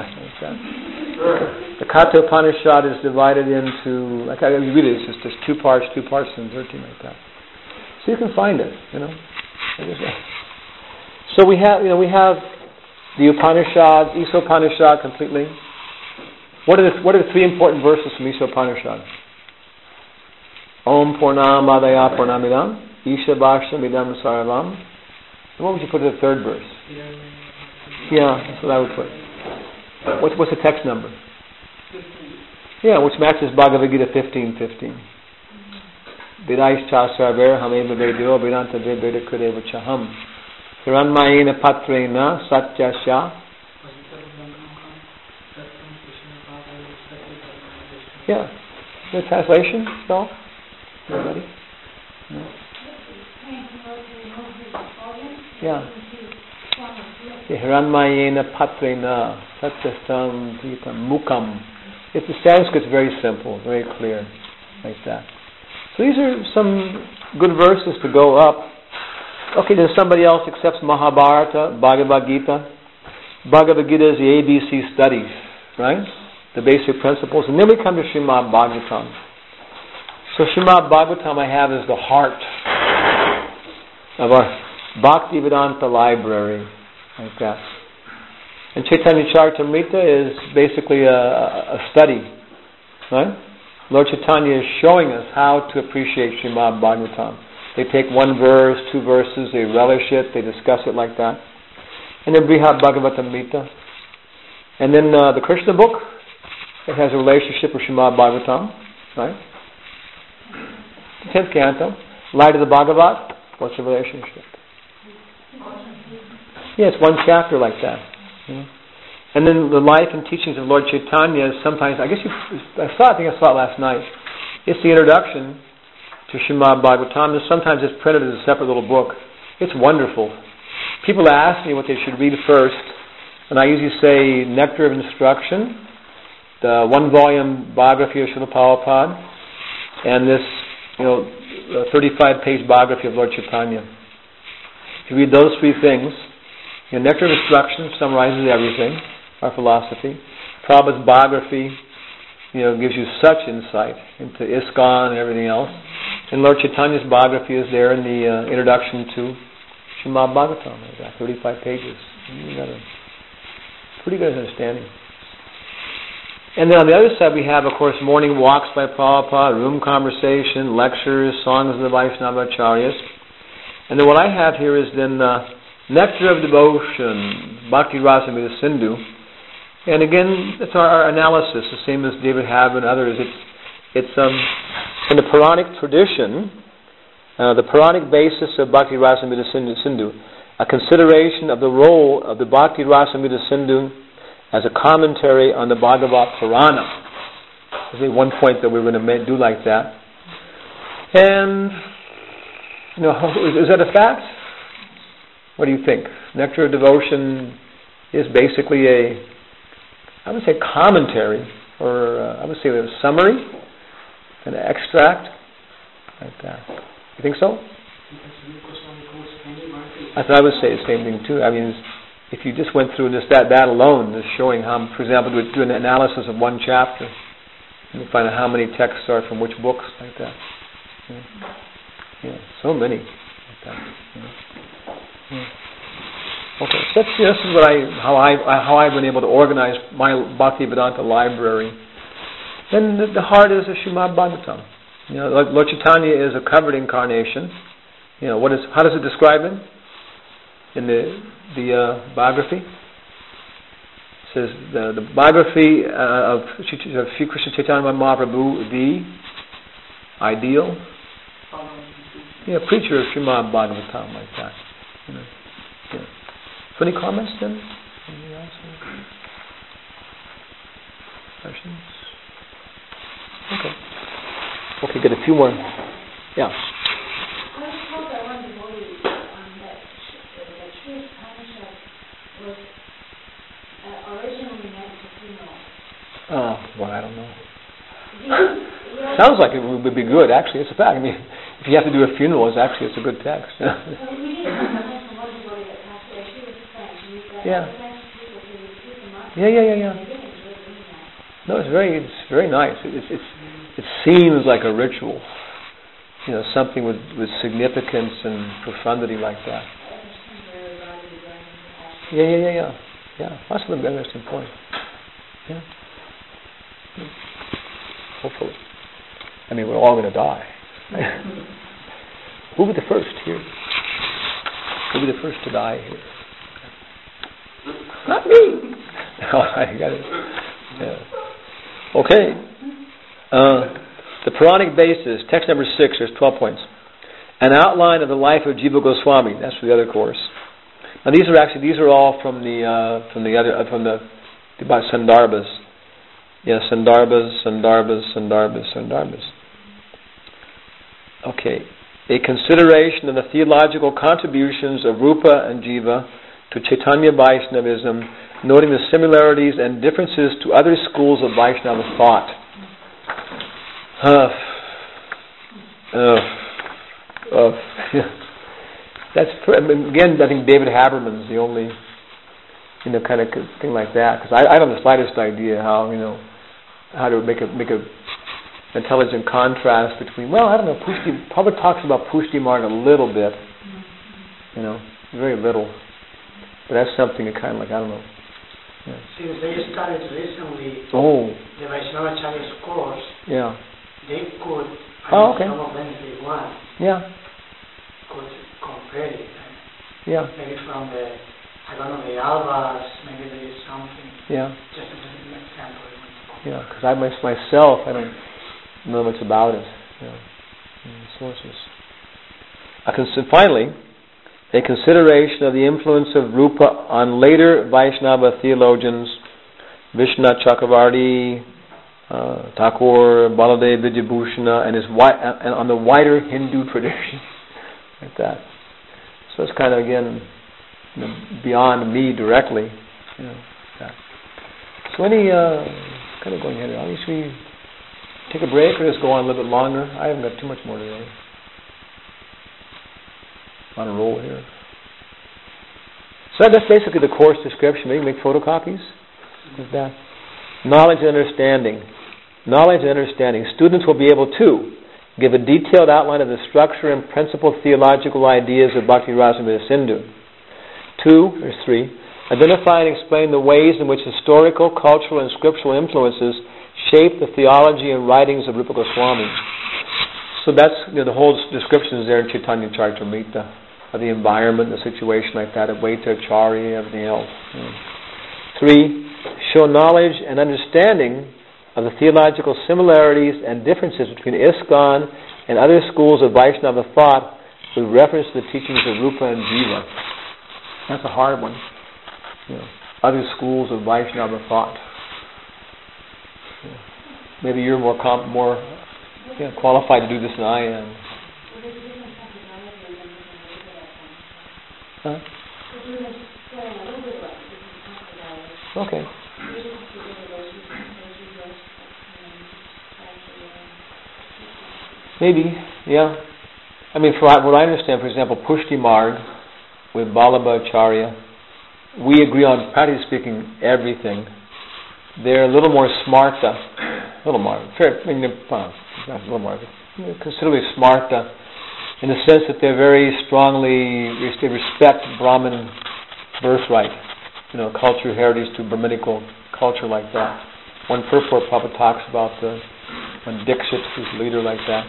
The Katha Upanishad is divided into, like I read it, it's just 2 parts, and 13 like that. So you can find it, So we have the Upanishads, Isa Upanishad completely. What are the 3 important verses from Isa Upanishad? Om Purnamadaya Purnamidam, Isha Bhasham Idam Sarvam. And what would you put in the 3rd verse? Yeah, that's what I would put. What's the text number? 15. Yeah, which matches Bhagavad Gita 15:15. Vidaish Chasarver Hameva Vedyo Vedanta Veda Kudeva Chaham. Hiranmayena Patrena Satyasya. Yeah. The translation, so? Everybody? No? Yeah. Hiranmayena Patrena Satyastam Dhitam Mukam. It's the Sanskrit's very simple, very clear, like that. So these are some good verses to go up. Okay, does somebody else accepts Mahabharata, Bhagavad Gita? Bhagavad Gita is the ABC studies, right? The basic principles. And then we come to Srimad Bhagavatam. So Srimad Bhagavatam I have is the heart of our Bhaktivedanta library, like that. And Chaitanya Charitamrita is basically a study, right? Lord Chaitanya is showing us how to appreciate Srimad Bhagavatam. They take 1 verse, 2 verses, they relish it, they discuss it like that. And then Brihad Bhagavatamrita. And then the Krishna book, it has a relationship with Srimad Bhagavatam, right? The 10th canto, Light of the Bhagavat, what's the relationship? Yeah, it's 1 chapter like that. And then the life and teachings of Lord Chaitanya is sometimes, I think I saw it last night. It's the introduction to Srimad Bhagavatam. And sometimes it's printed as a separate little book. It's wonderful. People ask me what they should read first, and I usually say Nectar of Instruction, the 1-volume biography of Srila Prabhupada, and this, 35-page biography of Lord Chaitanya. If you read those 3 things, Nectar of Instruction summarizes everything, our philosophy. Prabhupada's biography, gives you such insight into ISKCON and everything else. And Lord Chaitanya's biography is there in the introduction to Srimad Bhagavatam. 35 pages. You got a pretty good understanding. And then on the other side we have, of course, morning walks by Prabhupada, room conversation, lectures, songs of the Vaishnava Acharyas. And then what I have here is then Nectar of Devotion, Bhakti Rasamrita Sindhu. And again, it's our analysis, the same as David Habb and others. It's in the Puranic tradition, the Puranic basis of Bhakti Rasamrita Sindhu, a consideration of the role of the Bhakti Rasamrita Sindhu as a commentary on the Bhagavat Purana. There's one point that we're going to do like that. And, is that a fact? What do you think? Nectar of Devotion is basically I would say commentary, or I would say a summary, an extract, like that. You think so? I thought I would say the same thing too. I mean, if you just went through that alone, just showing how, for example, do an analysis of 1 chapter, and you find out how many texts are from which books, like that. Yeah, so many, like that. Okay, so this is how I've been able to organize my Bhaktivedanta library. Then the heart is a Srimad Bhagavatam. Lord Chaitanya is a covered incarnation. How does it describe him in the biography? It says the biography of Sri Krishna Chaitanya Mahaprabhu, the ideal, preacher of Srimad Bhagavatam, like that. So any comments then? Anything else? Questions? Okay, get a few more. Yeah. I suppose I wonder more that Sri Upanishad was originally meant for females. Well, I don't know. Sounds like it would be good. Actually, it's a fact. I mean, if you have to do a funeral, it's a good text. We didn't have Yeah. Yeah. No, it's very nice. It seems like a ritual. Something with significance and profundity like that. Yeah. That's an interesting point. Yeah. Hopefully. I mean, we're all going to die. Who'll be the first here? Who'll be the first to die here? Not me! All right, got it. Yeah. Okay. The Puranic basis, text number 6, there's 12 points. An outline of the life of Jiva Goswami. That's for the other course. Now these are all from the about Sandarbhas. Yeah, Sandarbhas. Okay. A consideration of the theological contributions of Rupa and Jiva to Chaitanya Vaishnavism, noting the similarities and differences to other schools of Vaishnava thought. That's again, I think David Haberman's the only kind of thing like that, because I don't have the slightest idea how to make a intelligent contrast between. Well, I don't know. Prabhupada talks about Pushti Marg a little bit, very little, but that's something that kind of like I don't know. Yeah. Since they started recently, the Vaishnavacharya's course. Yeah. They could, okay. Some of them, if they want, could compare it. Yeah. Maybe from the Alvas, maybe there is something. Yeah. Just an example. Yeah, because I myself, I don't know much about it. Sources. Finally, a consideration of the influence of Rupa on later Vaishnava theologians, Vishwanath Chakravarti, Thakur, Baladev Vidyabhushana, and on the wider Hindu tradition, like that. So it's kind of again beyond me directly. That. So any kind of going ahead. Should we take a break or just go on a little bit longer? I haven't got too much more today. On a roll here. So that's basically the course description. Maybe make photocopies of that. Knowledge and understanding. Students will be able to give a detailed outline of the structure and principal theological ideas of Bhakti Rasamrita Sindhu. 3. Identify and explain the ways in which historical, cultural, and scriptural influences shape the theology and writings of Rupa Goswami. So that's the whole description is there in Chaitanya Charitamrita of the environment, the situation like that, of Vaita, Acharya, everything else. 3. Show knowledge and understanding of the theological similarities and differences between ISKCON and other schools of Vaishnava thought with reference to the teachings of Rupa and Jiva. That's a hard one. Other schools of Vaishnava thought. Maybe you're more qualified to do this than I am. Huh? Okay. Maybe, yeah. I mean, from what I understand, for example, Pushti Marg with Vallabha Acharya, we agree on, practically speaking, everything. They're a little more smarta, considerably smarta, in the sense that they respect Brahmin birthright, culture, heritage to Brahminical culture like that. One purport Prabhupada talks about when Dixit, who's a leader like that.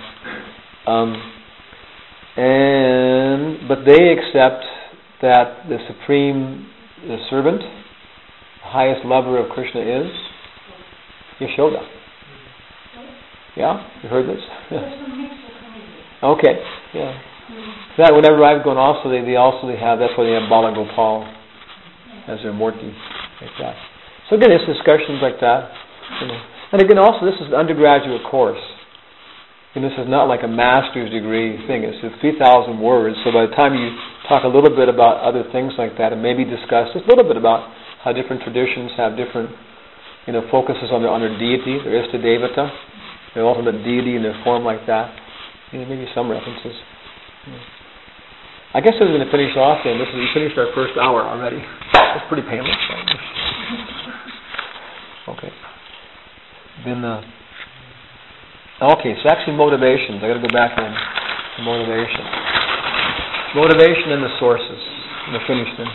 But they accept that the supreme servant, the highest lover of Krishna is Yashoda. Yeah? You heard this? Okay. Yeah. That whenever I've gone also they have, that's why they have Bala Gopal as their Murti, like that. So again, it's discussions like that. And again, also this is an undergraduate course. And this is not like a master's degree thing. It's 3,000 words. So by the time you talk a little bit about other things like that, and maybe discuss just a little bit about how different traditions have different, focuses on their deity, their Ista Devata, their ultimate deity in their form like that. Maybe some references. I guess we're going to finish off then. We finished our first hour already. That's pretty painless. Okay. Then, okay, so actually motivations. I got to go back in to motivation. Motivation and the sources. I'm going to finish them.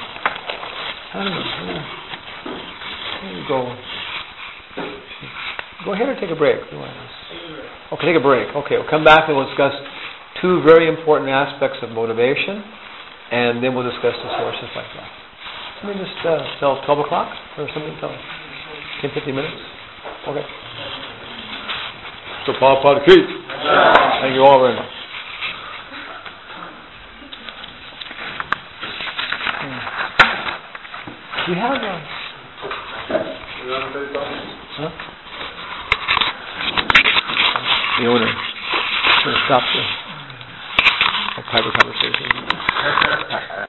Go ahead or take a break. Okay, take a break. Okay, we'll come back and we'll discuss two very important aspects of motivation, and then we'll discuss the sources like that. Let me just till 12 o'clock or something, till 10, 15 minutes. Okay. So, Prabhupada Ki. Thank you all very much. Do you have huh? The owner. Stop the private conversation.